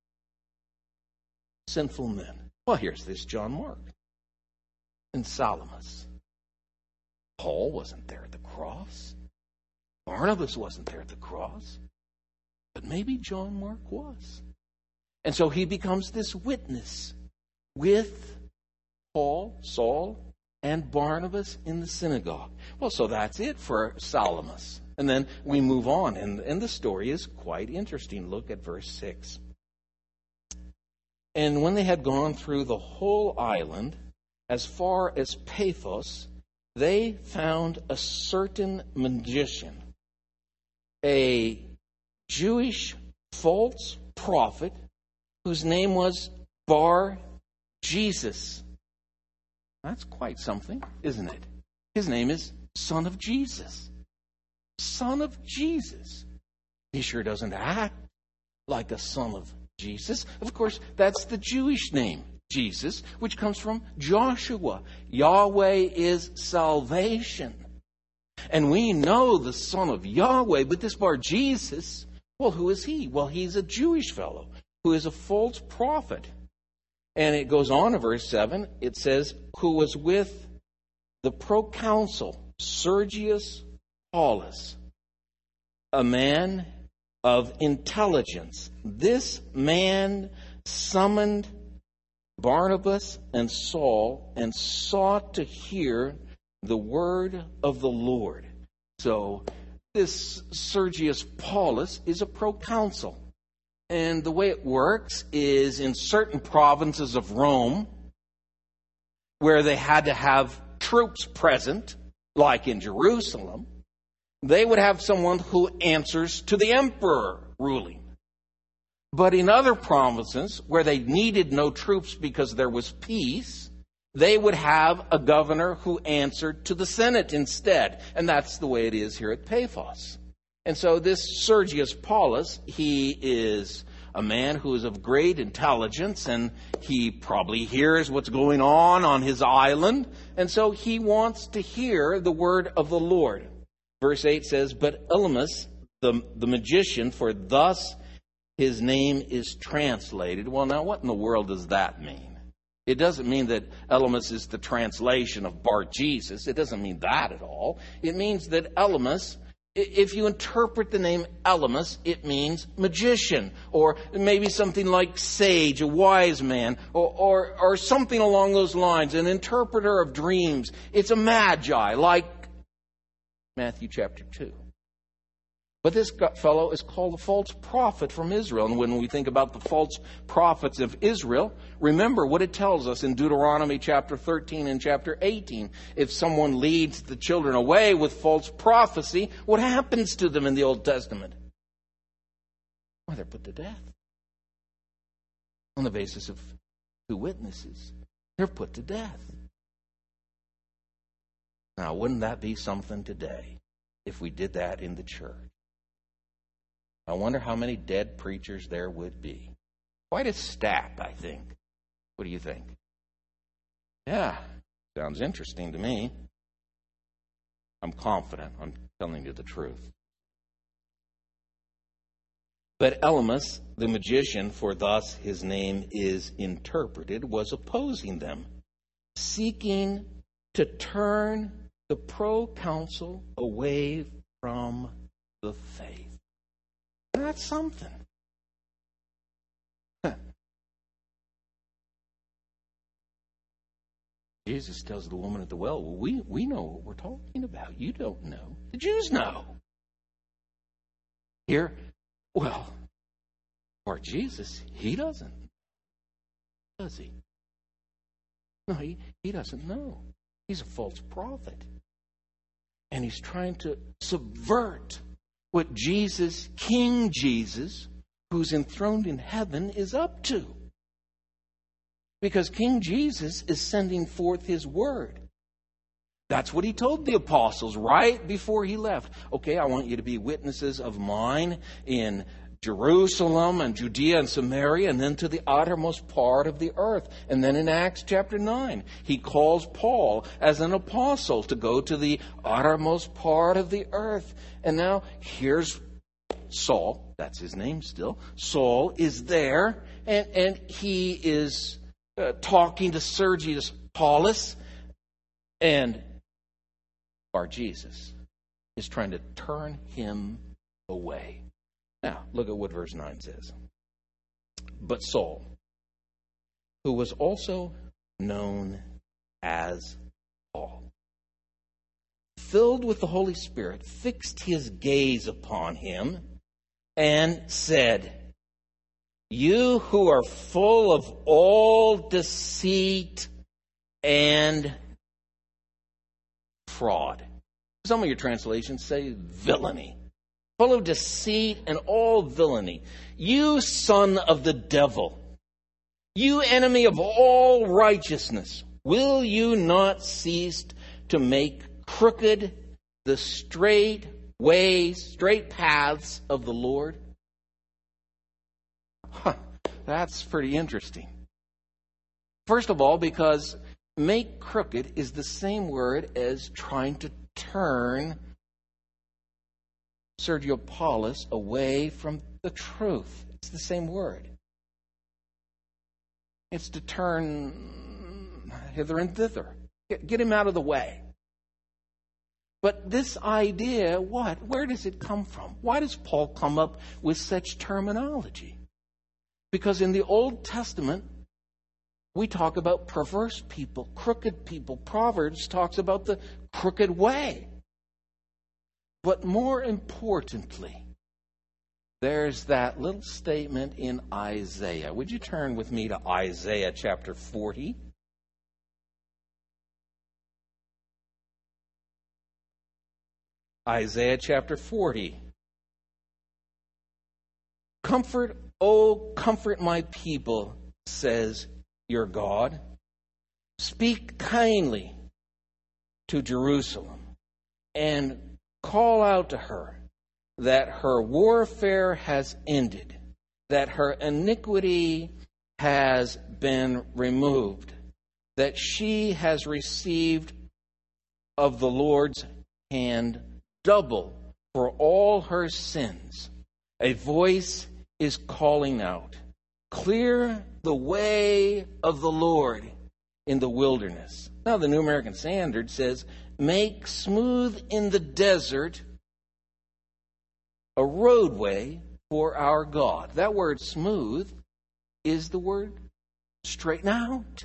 Sinful men. Well, here's this John Mark and Salamis. Paul wasn't there at the cross. Barnabas wasn't there at the cross. But maybe John Mark was. And so he becomes this witness with Paul, Saul, and Barnabas in the synagogue. Well, so that's it for Salamis. And then we move on, and the story is quite interesting. Look at verse 6. And when they had gone through the whole island, as far as Paphos, they found a certain magician, a Jewish false prophet, whose name was Bar-Jesus. That's quite something, isn't it? His name is Son of Jesus. Son of Jesus. He sure doesn't act like a son of Jesus. Of course, that's the Jewish name, Jesus, which comes from Joshua. Yahweh is salvation. And we know the Son of Yahweh, but this Bar Jesus, well, who is he? Well, he's a Jewish fellow who is a false prophet. And it goes on in verse 7, it says, who was with the proconsul Sergius Paulus, a man of intelligence. This man summoned Barnabas and Saul and sought to hear the word of the Lord. So this Sergius Paulus is a proconsul. And the way it works is in certain provinces of Rome, where they had to have troops present, like in Jerusalem, they would have someone who answers to the emperor ruling. But in other provinces, where they needed no troops because there was peace, they would have a governor who answered to the Senate instead. And that's the way it is here at Paphos. And so this Sergius Paulus, he is a man who is of great intelligence, and he probably hears what's going on his island. And so he wants to hear the word of the Lord. Verse 8 says, but Elymas, the magician, for thus his name is translated. Well, now what in the world does that mean? It doesn't mean that Elymas is the translation of Bar Jesus. It doesn't mean that at all. It means that Elymas, if you interpret the name Elymas, it means magician, or maybe something like sage, a wise man, or something along those lines, an interpreter of dreams. It's a magi, like Matthew chapter 2. But this fellow is called a false prophet from Israel. And when we think about the false prophets of Israel, remember what it tells us in Deuteronomy chapter 13 and chapter 18. If someone leads the children away with false prophecy, what happens to them in the Old Testament? Well, they're put to death. On the basis of 2 witnesses. They're put to death. Now, wouldn't that be something today if we did that in the church? I wonder how many dead preachers there would be. Quite a stack, I think. What do you think? Yeah, sounds interesting to me. I'm confident. I'm telling you the truth. But Elymas, the magician, for thus his name is interpreted, was opposing them, seeking to turn the proconsul away from the faith. That's something. Jesus tells the woman at the well, well, we know what we're talking about. You don't know. The Jews know. Here, well, for Jesus, he doesn't. Does he? No, he doesn't know. He's a false prophet. And he's trying to subvert what Jesus, King Jesus, who's enthroned in heaven, is up to. Because King Jesus is sending forth his word. That's what he told the apostles right before he left. Okay, I want you to be witnesses of mine in Jerusalem and Judea and Samaria, and then to the uttermost part of the earth. And then in Acts chapter 9, he calls Paul as an apostle to go to the uttermost part of the earth. And now here's Saul, that's his name still. Saul is there, and he is talking to Sergius Paulus, and Bar Jesus is trying to turn him away. Now, look at what verse 9 says. But Saul, who was also known as Paul, filled with the Holy Spirit, fixed his gaze upon him and said, you who are full of all deceit and fraud. Some of your translations say villainy. Full of deceit and all villainy. You son of the devil. You enemy of all righteousness. Will you not cease to make crooked the straight ways, straight paths of the Lord? That's pretty interesting. First of all, because make crooked is the same word as trying to turn Sergio Paulus away from the truth. It's the same word. It's to turn hither and thither. Get him out of the way. But this idea, what? Where does it come from? Why does Paul come up with such terminology? Because in the Old Testament, we talk about perverse people, crooked people. Proverbs talks about the crooked way. But more importantly, there's that little statement in Isaiah. Would you turn with me to Isaiah chapter 40? Isaiah chapter 40. Comfort, oh, comfort my people, says your God. Speak kindly to Jerusalem and call out to her that her warfare has ended, that her iniquity has been removed, that she has received of the Lord's hand double for all her sins. A voice is calling out, clear the way of the Lord in the wilderness. Now the New American Standard says, make smooth in the desert a roadway for our God. That word smooth is the word straighten out.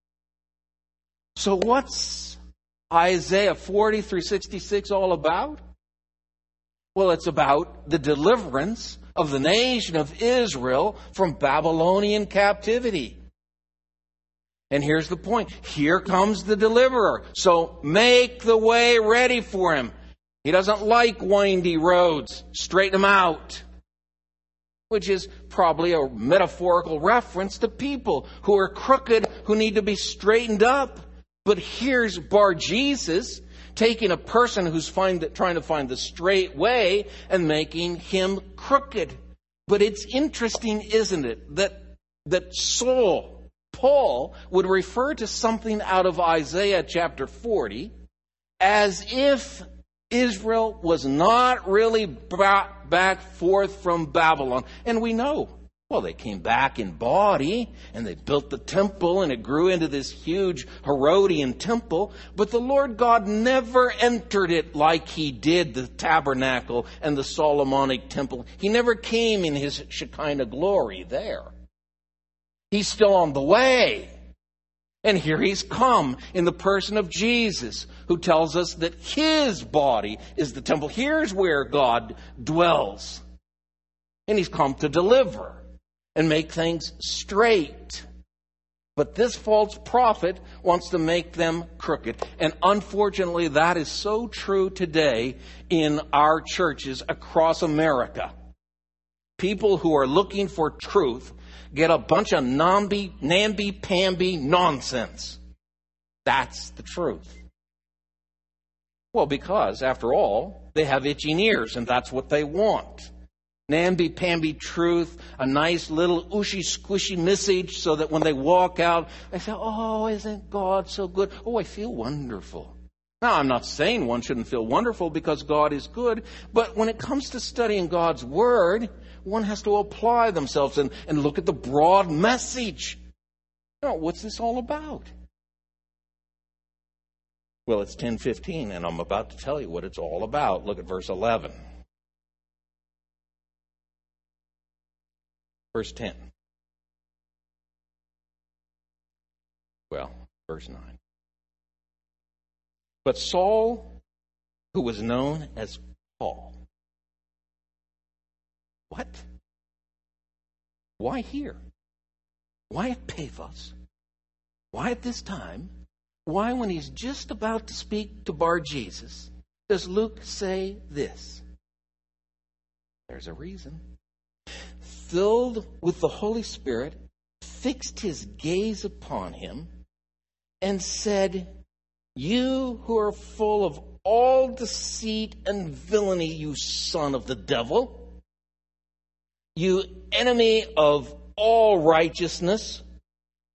So what's Isaiah 40 through 66 all about? Well, it's about the deliverance of the nation of Israel from Babylonian captivity. And here's the point. Here comes the deliverer. So make the way ready for him. He doesn't like windy roads. Straighten them out. Which is probably a metaphorical reference to people who are crooked, who need to be straightened up. But here's Bar-Jesus taking a person who's trying to find the straight way and making him crooked. But it's interesting, isn't it, that Paul would refer to something out of Isaiah chapter 40 as if Israel was not really brought back forth from Babylon. And we know, well, they came back in body and they built the temple and it grew into this huge Herodian temple. But the Lord God never entered it like he did the tabernacle and the Solomonic temple. He never came in his Shekinah glory there. He's still on the way. And here he's come in the person of Jesus, who tells us that his body is the temple. Here's where God dwells. And he's come to deliver and make things straight. But this false prophet wants to make them crooked. And unfortunately, that is so true today in our churches across America. People who are looking for truth get a bunch of namby-pamby nonsense. That's the truth. Well, because, after all, they have itching ears, and that's what they want. Namby-pamby truth, a nice little ooshy-squishy message so that when they walk out, they say, oh, isn't God so good? Oh, I feel wonderful. Now, I'm not saying one shouldn't feel wonderful because God is good, but when it comes to studying God's Word, one has to apply themselves and look at the broad message. Now, what's this all about? Well, it's 10:15, and I'm about to tell you what it's all about. Look at verse 11. Verse 10. Well, verse 9. But Saul, who was known as Paul. What? Why here? Why at Paphos? Why at this time? Why, when he's just about to speak to Bar-Jesus, does Luke say this? There's a reason. Filled with the Holy Spirit, fixed his gaze upon him, and said, you who are full of all deceit and villainy, you son of the devil, you enemy of all righteousness,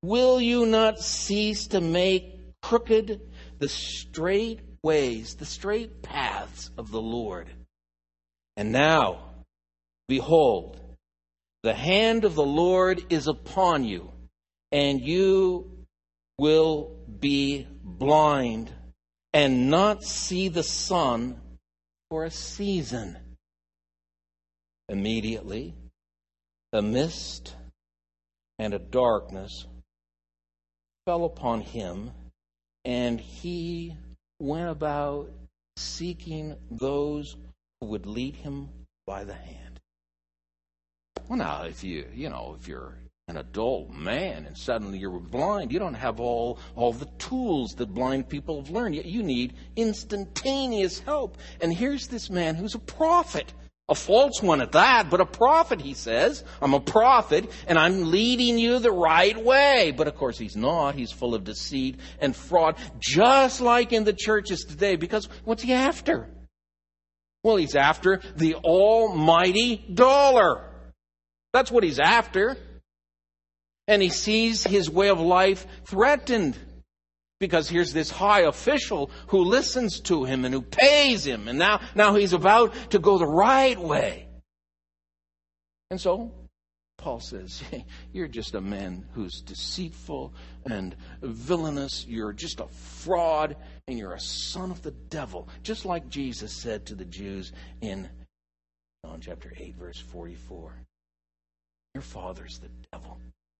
will you not cease to make crooked the straight ways, the straight paths of the Lord? And now, behold, the hand of the Lord is upon you, and you will be blind and not see the sun for a season. Immediately, a mist and a darkness fell upon him, and he went about seeking those who would lead him by the hand. Well, now, if you're an adult man and suddenly you're blind, you don't have all the tools that blind people have learned. You need instantaneous help. And here's this man who's a prophet. A false one at that, but a prophet, he says. I'm a prophet, and I'm leading you the right way. But of course he's not. He's full of deceit and fraud, just like in the churches today. Because what's he after? Well, he's after the almighty dollar. That's what he's after. And he sees his way of life threatened. Because here's this high official who listens to him and who pays him. And now he's about to go the right way. And so Paul says, hey, you're just a man who's deceitful and villainous. You're just a fraud and you're a son of the devil. Just like Jesus said to the Jews in John chapter 8, verse 44. Your father's the devil.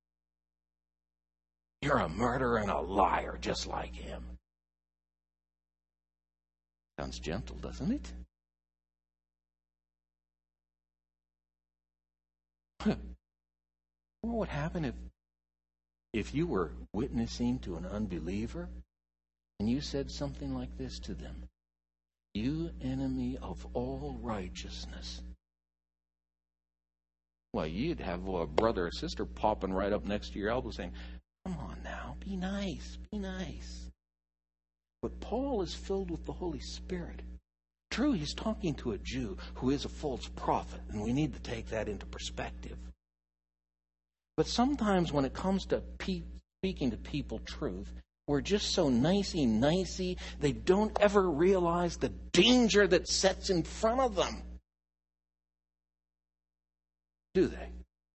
You're a murderer and a liar, just like him. Sounds gentle, doesn't it? What would happen if you were witnessing to an unbeliever and you said something like this to them? You enemy of all righteousness. Well, you'd have a brother or sister popping right up next to your elbow saying, come on now, be nice, be nice. But Paul is filled with the Holy Spirit. True, he's talking to a Jew who is a false prophet, and we need to take that into perspective. But sometimes when it comes to speaking to people truth, we're just so nicey, they don't ever realize the danger that sets in front of them. Do they?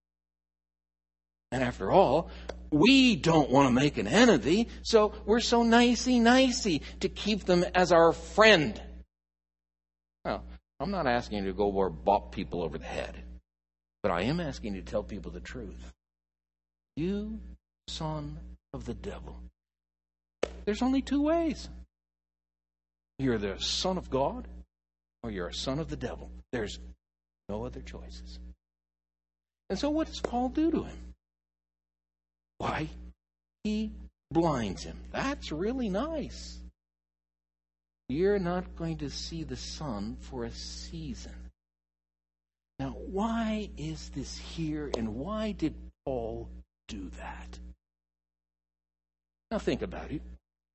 And after all, we don't want to make an enemy, so we're so nicey to keep them as our friend. Now, I'm not asking you to go or bop people over the head, but I am asking you to tell people the truth. You, son of the devil. There's only two ways. You're the son of God, or you're a son of the devil. There's no other choices. And so what does Paul do to him? Why? He blinds him. That's really nice. You're not going to see the sun for a season. Now, why is this here, and why did Paul do that? Now, think about it.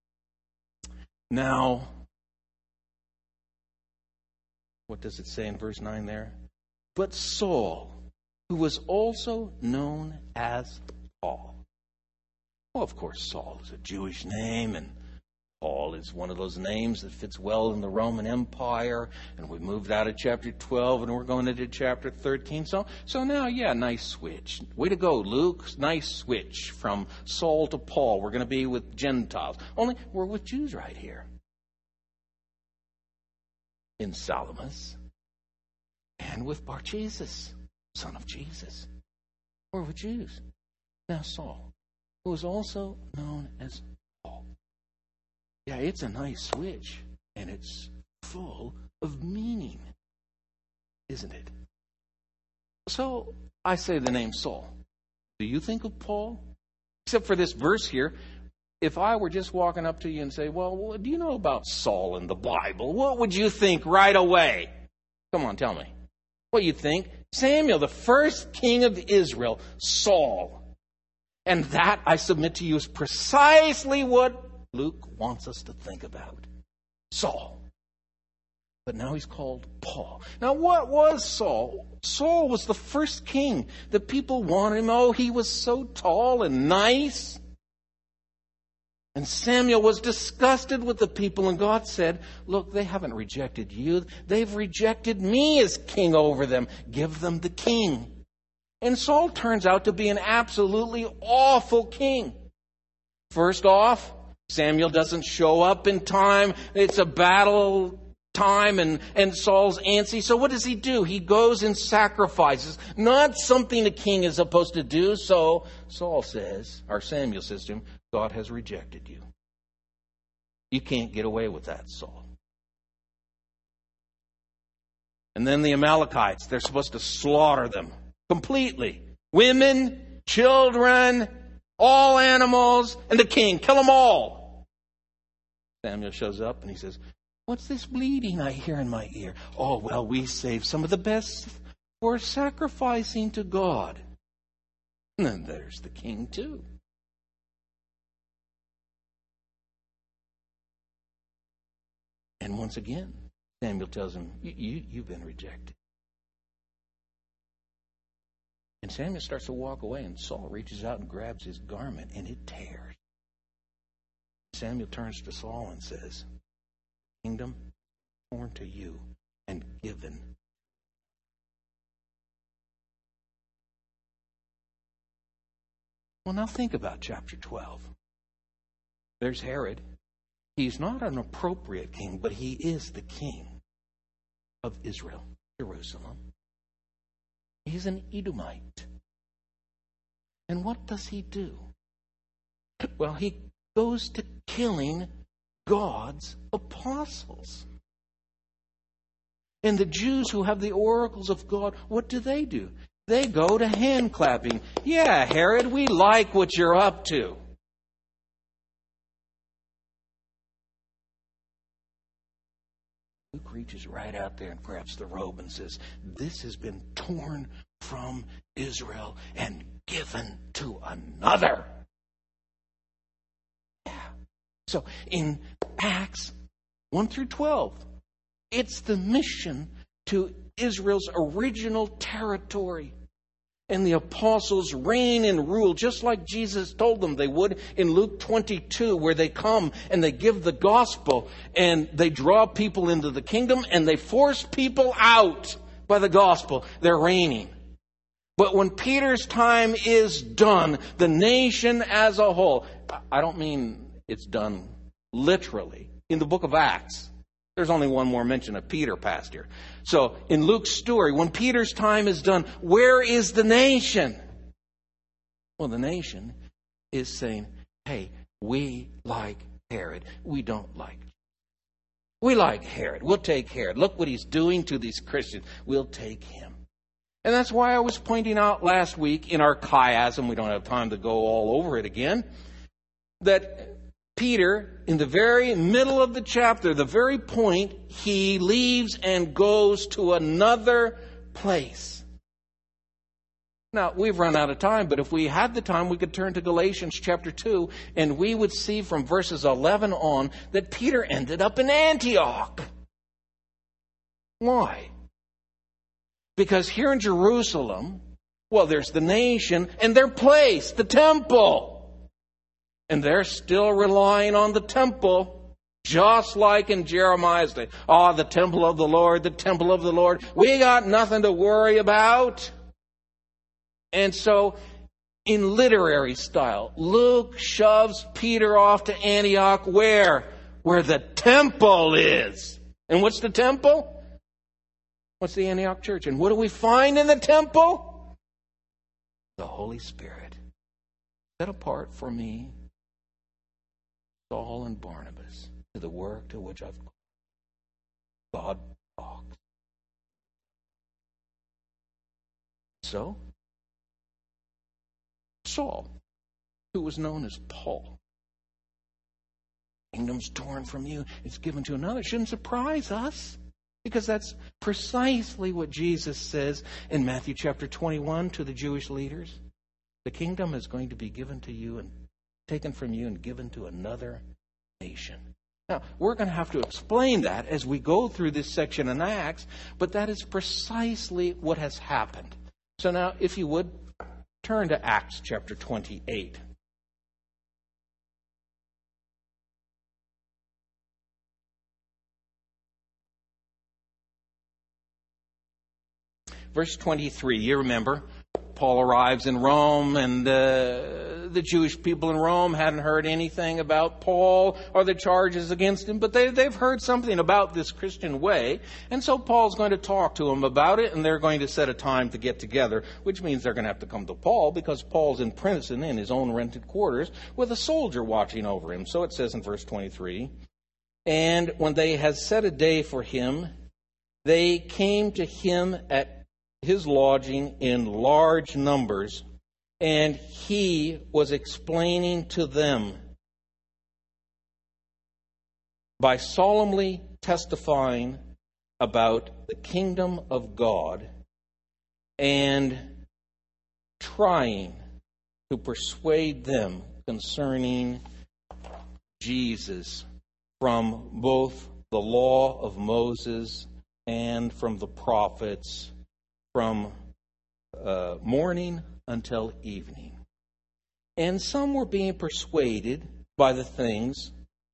Now, what does it say in verse 9 there? But Saul, who was also known as Paul. Well, of course, Saul is a Jewish name, and Paul is one of those names that fits well in the Roman Empire. And we moved out of chapter 12, and we're going into chapter 13. So now, nice switch. Way to go, Luke. Nice switch from Saul to Paul. We're going to be with Gentiles. Only we're with Jews right here. In Salamis. And with Bar-Jesus, son of Jesus. We're with Jews. Now Saul, who was also known as Paul. Yeah, it's a nice switch, and it's full of meaning, isn't it? So, I say the name Saul. Do you think of Paul? Except for this verse here, if I were just walking up to you and say, well, do you know about Saul in the Bible? What would you think right away? Come on, tell me. What do you think? Samuel, the first king of Israel, Saul. And that, I submit to you, is precisely what Luke wants us to think about. Saul. But now he's called Paul. Now, what was Saul? Saul was the first king. The people wanted him. Oh, he was so tall and nice. And Samuel was disgusted with the people, and God said, look, they haven't rejected you. They've rejected me as king over them. Give them the king. And Saul turns out to be an absolutely awful king. First off, Samuel doesn't show up in time. It's a battle time, and Saul's antsy. So what does he do? He goes and sacrifices. Not something a king is supposed to do. So Samuel says to him, God has rejected you. You can't get away with that, Saul. And then the Amalekites, they're supposed to slaughter them completely. Women, children, all animals, and the king. Kill them all. Samuel shows up and he says, what's this bleeding I hear in my ear? Oh, well, we saved some of the best for sacrificing to God. And then there's the king, too. And once again, Samuel tells him, you've been rejected. And Samuel starts to walk away, and Saul reaches out and grabs his garment, and it tears. Samuel turns to Saul and says, kingdom torn to you and given. Well, now think about chapter 12. There's Herod. He's not an appropriate king, but he is the king of Israel, Jerusalem. He's an Edomite. And what does he do? Well, he goes to killing God's apostles. And the Jews who have the oracles of God, what do? They go to hand clapping. Yeah, Herod, we like what you're up to. Luke reaches right out there and grabs the robe and says, this has been torn from Israel and given to another. Yeah. So in Acts 1 through 12, it's the mission to Israel's original territory. And the apostles reign and rule just like Jesus told them they would in Luke 22, where they come and they give the gospel and they draw people into the kingdom and they force people out by the gospel. They're reigning. But when Peter's time is done, the nation as a whole, I don't mean it's done literally. In the book of Acts, there's only one more mention of Peter past here. So in Luke's story, when Peter's time is done, where is the nation? Well, the nation is saying, hey, we like Herod. We don't like. We like Herod. We'll take Herod. Look what he's doing to these Christians. We'll take him. And that's why I was pointing out last week in our chiasm, we don't have time to go all over it again, that Peter, in the very middle of the chapter, the very point, he leaves and goes to another place. Now, we've run out of time, but if we had the time, we could turn to Galatians chapter 2, and we would see from verses 11 on that Peter ended up in Antioch. Why? Because here in Jerusalem, well, there's the nation and their place, the temple. And they're still relying on the temple, just like in Jeremiah's day. Oh, the temple of the Lord, the temple of the Lord. We got nothing to worry about. And so, in literary style, Luke shoves Peter off to Antioch, where? Where the temple is. And what's the temple? What's the Antioch church? And what do we find in the temple? The Holy Spirit. Set apart for me, Saul and Barnabas, to the work to which I've called. God talks. So, Saul, who was known as Paul, kingdom's torn from you, it's given to another. It shouldn't surprise us, because that's precisely what Jesus says in Matthew chapter 21 to the Jewish leaders. The kingdom is going to be given to you and taken from you and given to another nation. Now, we're going to have to explain that as we go through this section in Acts, but that is precisely what has happened. So now, if you would, turn to Acts chapter 28. Verse 23, you remember, Paul arrives in Rome, and the Jewish people in Rome hadn't heard anything about Paul or the charges against him, but they've heard something about this Christian way, and so Paul's going to talk to them about it, and they're going to set a time to get together, which means they're going to have to come to Paul, because Paul's in prison in his own rented quarters with a soldier watching over him. So it says in verse 23, and when they had set a day for him, they came to him at his lodging in large numbers, and he was explaining to them by solemnly testifying about the kingdom of God and trying to persuade them concerning Jesus from both the law of Moses and from the prophets, from morning until evening. And some were being persuaded by the things,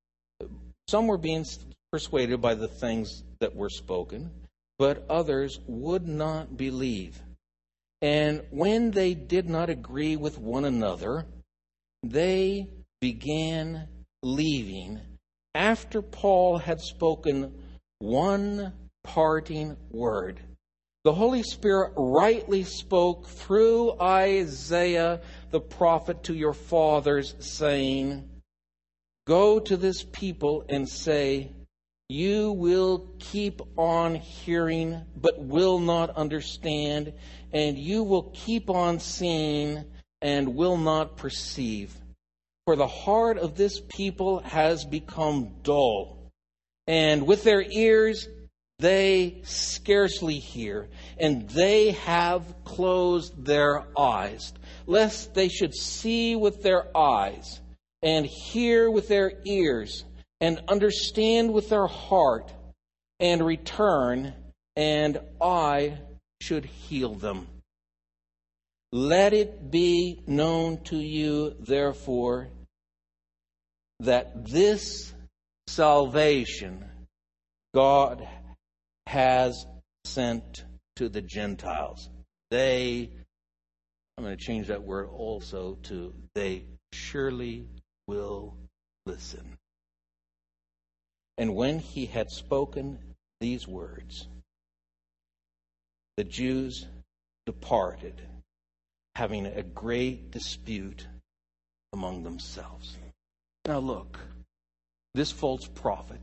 that were spoken, but others would not believe. And when they did not agree with one another, they began leaving after Paul had spoken one parting word. The Holy Spirit rightly spoke through Isaiah the prophet to your fathers, saying, go to this people and say, you will keep on hearing, but will not understand, and you will keep on seeing, and will not perceive. For the heart of this people has become dull, and with their ears they scarcely hear, and they have closed their eyes, lest they should see with their eyes, and hear with their ears, and understand with their heart, and return, and I should heal them. Let it be known to you, therefore, that this salvation God has sent to the Gentiles. I'm going to change that word also to they surely will listen. And when he had spoken these words, the Jews departed, having a great dispute among themselves. Now look, this false prophet,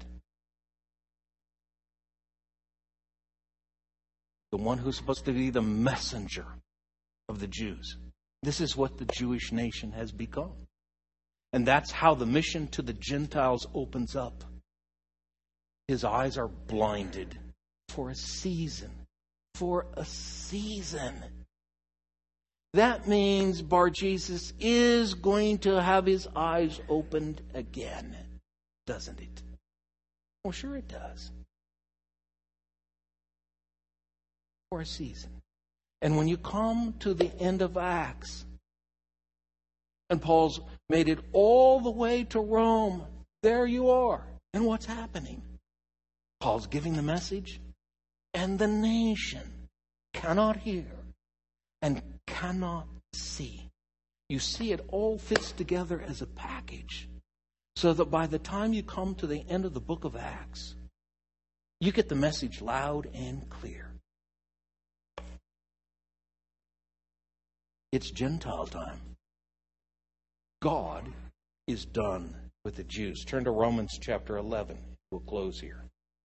the one who's supposed to be the messenger of the Jews. This is what the Jewish nation has become. And that's how the mission to the Gentiles opens up. His eyes are blinded for a season. For a season. That means Bar-Jesus is going to have his eyes opened again, doesn't it? Well, sure it does. For a season. And when you come to the end of Acts, and Paul's made it all the way to Rome, there you are. And what's happening? Paul's giving the message, and the nation cannot hear and cannot see. You see, it all fits together as a package, so that by the time you come to the end of the book of Acts, you get the message loud and clear. It's Gentile time. God is done with the Jews. Turn to Romans chapter 11. We'll close here.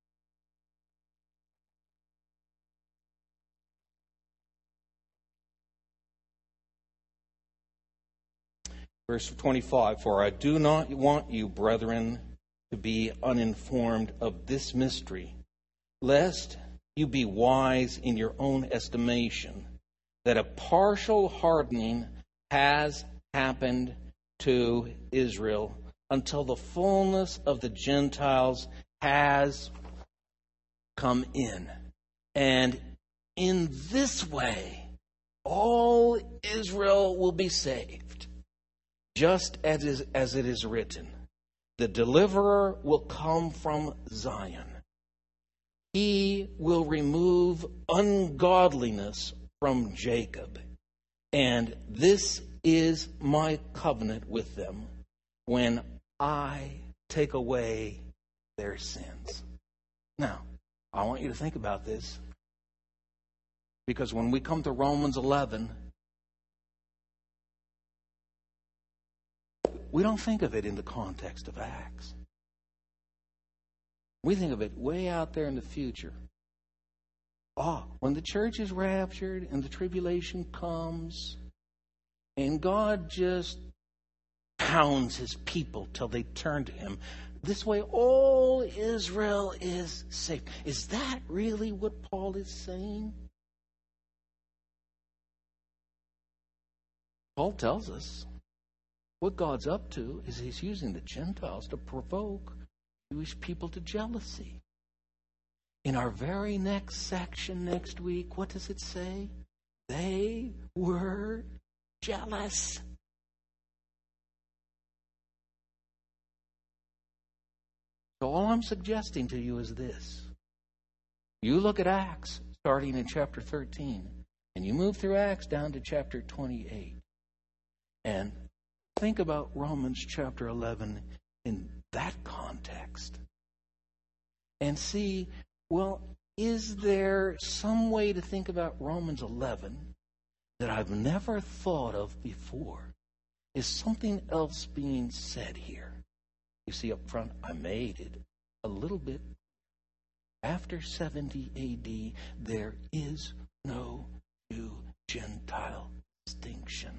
Verse 25, for I do not want you, brethren, to be uninformed of this mystery, lest you be wise in your own estimation, that a partial hardening has happened to Israel until the fullness of the Gentiles has come in. And in this way, all Israel will be saved, just as it is written, the deliverer will come from Zion. He will remove ungodliness from Jacob. And this is my covenant with them when I take away their sins. Now, I want you to think about this. Because when we come to Romans 11, we don't think of it in the context of Acts. We think of it way out there in the future. When the church is raptured and the tribulation comes, and God just pounds His people till they turn to Him. This way all Israel is saved. Is that really what Paul is saying? Paul tells us what God's up to is He's using the Gentiles to provoke Jewish people to jealousy. In our very next section next week, what does it say? They were jealous. So all I'm suggesting to you is this. You look at Acts starting in chapter 13, and you move through Acts down to chapter 28. And think about Romans chapter 11 in that context. And see, well, is there some way to think about Romans 11 that I've never thought of before? Is something else being said here? You see up front, I made it a little bit. After 70 A.D., there is no Jew-Gentile distinction.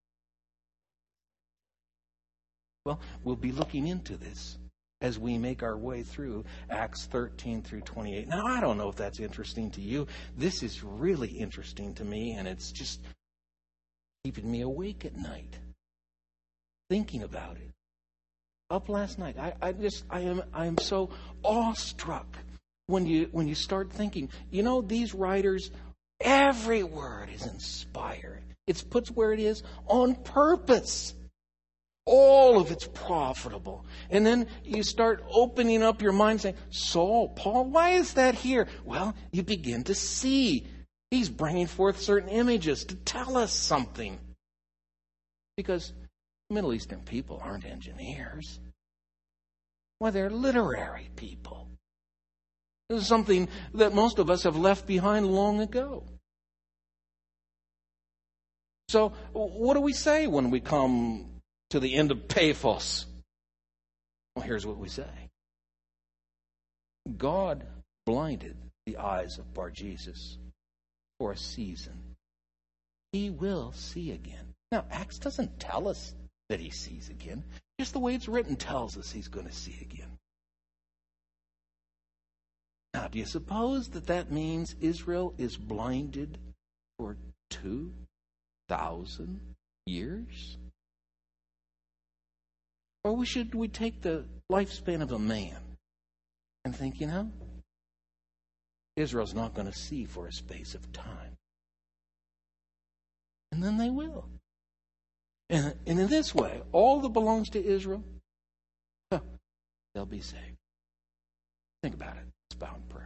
Well, we'll be looking into this as we make our way through Acts 13 through 28. Now, I don't know if that's interesting to you. This is really interesting to me, and it's just keeping me awake at night, thinking about it. Up last night, I am so awestruck when you start thinking. You know, these writers, every word is inspired. It's put where it is on purpose. All of it's profitable. And then you start opening up your mind saying, Saul, Paul, why is that here? Well, you begin to see he's bringing forth certain images to tell us something. Because Middle Eastern people aren't engineers. Well, they're literary people. This is something that most of us have left behind long ago. So what do we say when we come to the end of Paphos? Well, here's what we say. God blinded the eyes of Bar-Jesus for a season. He will see again. Now, Acts doesn't tell us that he sees again. Just the way it's written tells us he's going to see again. Now, do you suppose that means Israel is blinded for 2,000 years? Or should we take the lifespan of a man and think, Israel's not going to see for a space of time. And then they will. And in this way, all that belongs to Israel, they'll be saved. Think about it. Let's bow in prayer.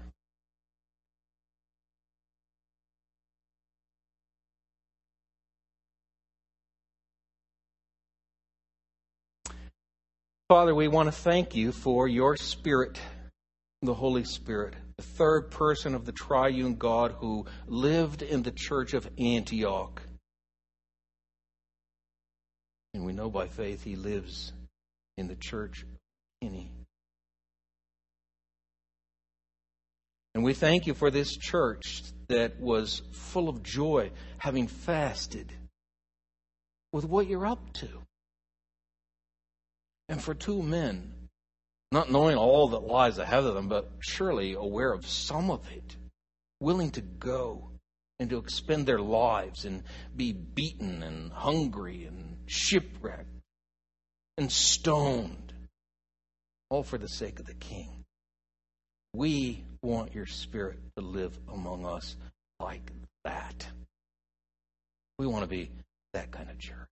Father, we want to thank you for your Spirit, the Holy Spirit, the third person of the triune God who lived in the church of Antioch. And we know by faith he lives in the church of Kinney. And we thank you for this church that was full of joy, having fasted with what you're up to. And for two men, not knowing all that lies ahead of them, but surely aware of some of it, willing to go and to expend their lives and be beaten and hungry and shipwrecked and stoned, all for the sake of the King. We want your Spirit to live among us like that. We want to be that kind of church.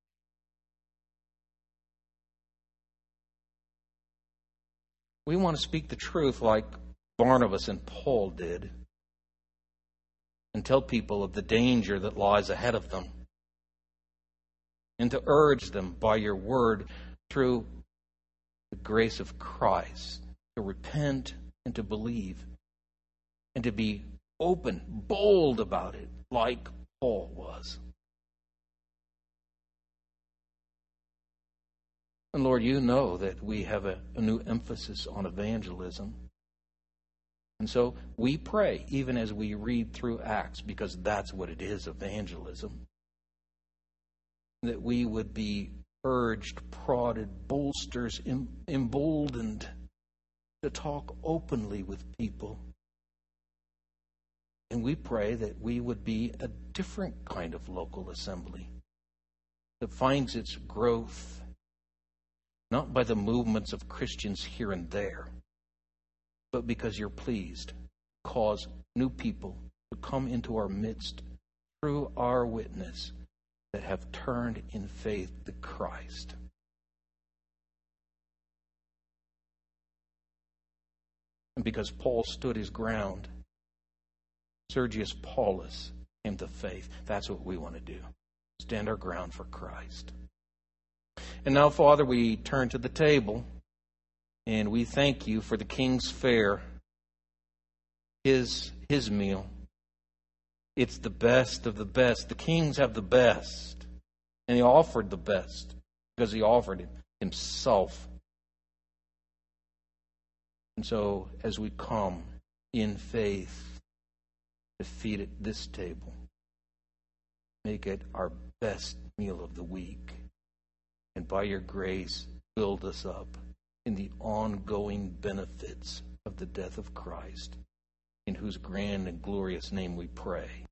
We want to speak the truth like Barnabas and Paul did, and tell people of the danger that lies ahead of them, and to urge them by your word through the grace of Christ to repent and to believe and to be open, bold about it like Paul was. And Lord, you know that we have a new emphasis on evangelism. And so we pray, even as we read through Acts, because that's what it is, evangelism, that we would be urged, prodded, bolsters, emboldened to talk openly with people. And we pray that we would be a different kind of local assembly that finds its growth not by the movements of Christians here and there, but because you're pleased, cause new people to come into our midst through our witness that have turned in faith to Christ. And because Paul stood his ground, Sergius Paulus came to faith. That's what we want to do. Stand our ground for Christ. And now, Father, we turn to the table, and we thank you for the King's fare, his meal. It's the best of the best. The kings have the best, and he offered the best because he offered it himself. And so, as we come in faith to feed at this table, make it our best meal of the week. And by your grace, build us up in the ongoing benefits of the death of Christ, in whose grand and glorious name we pray.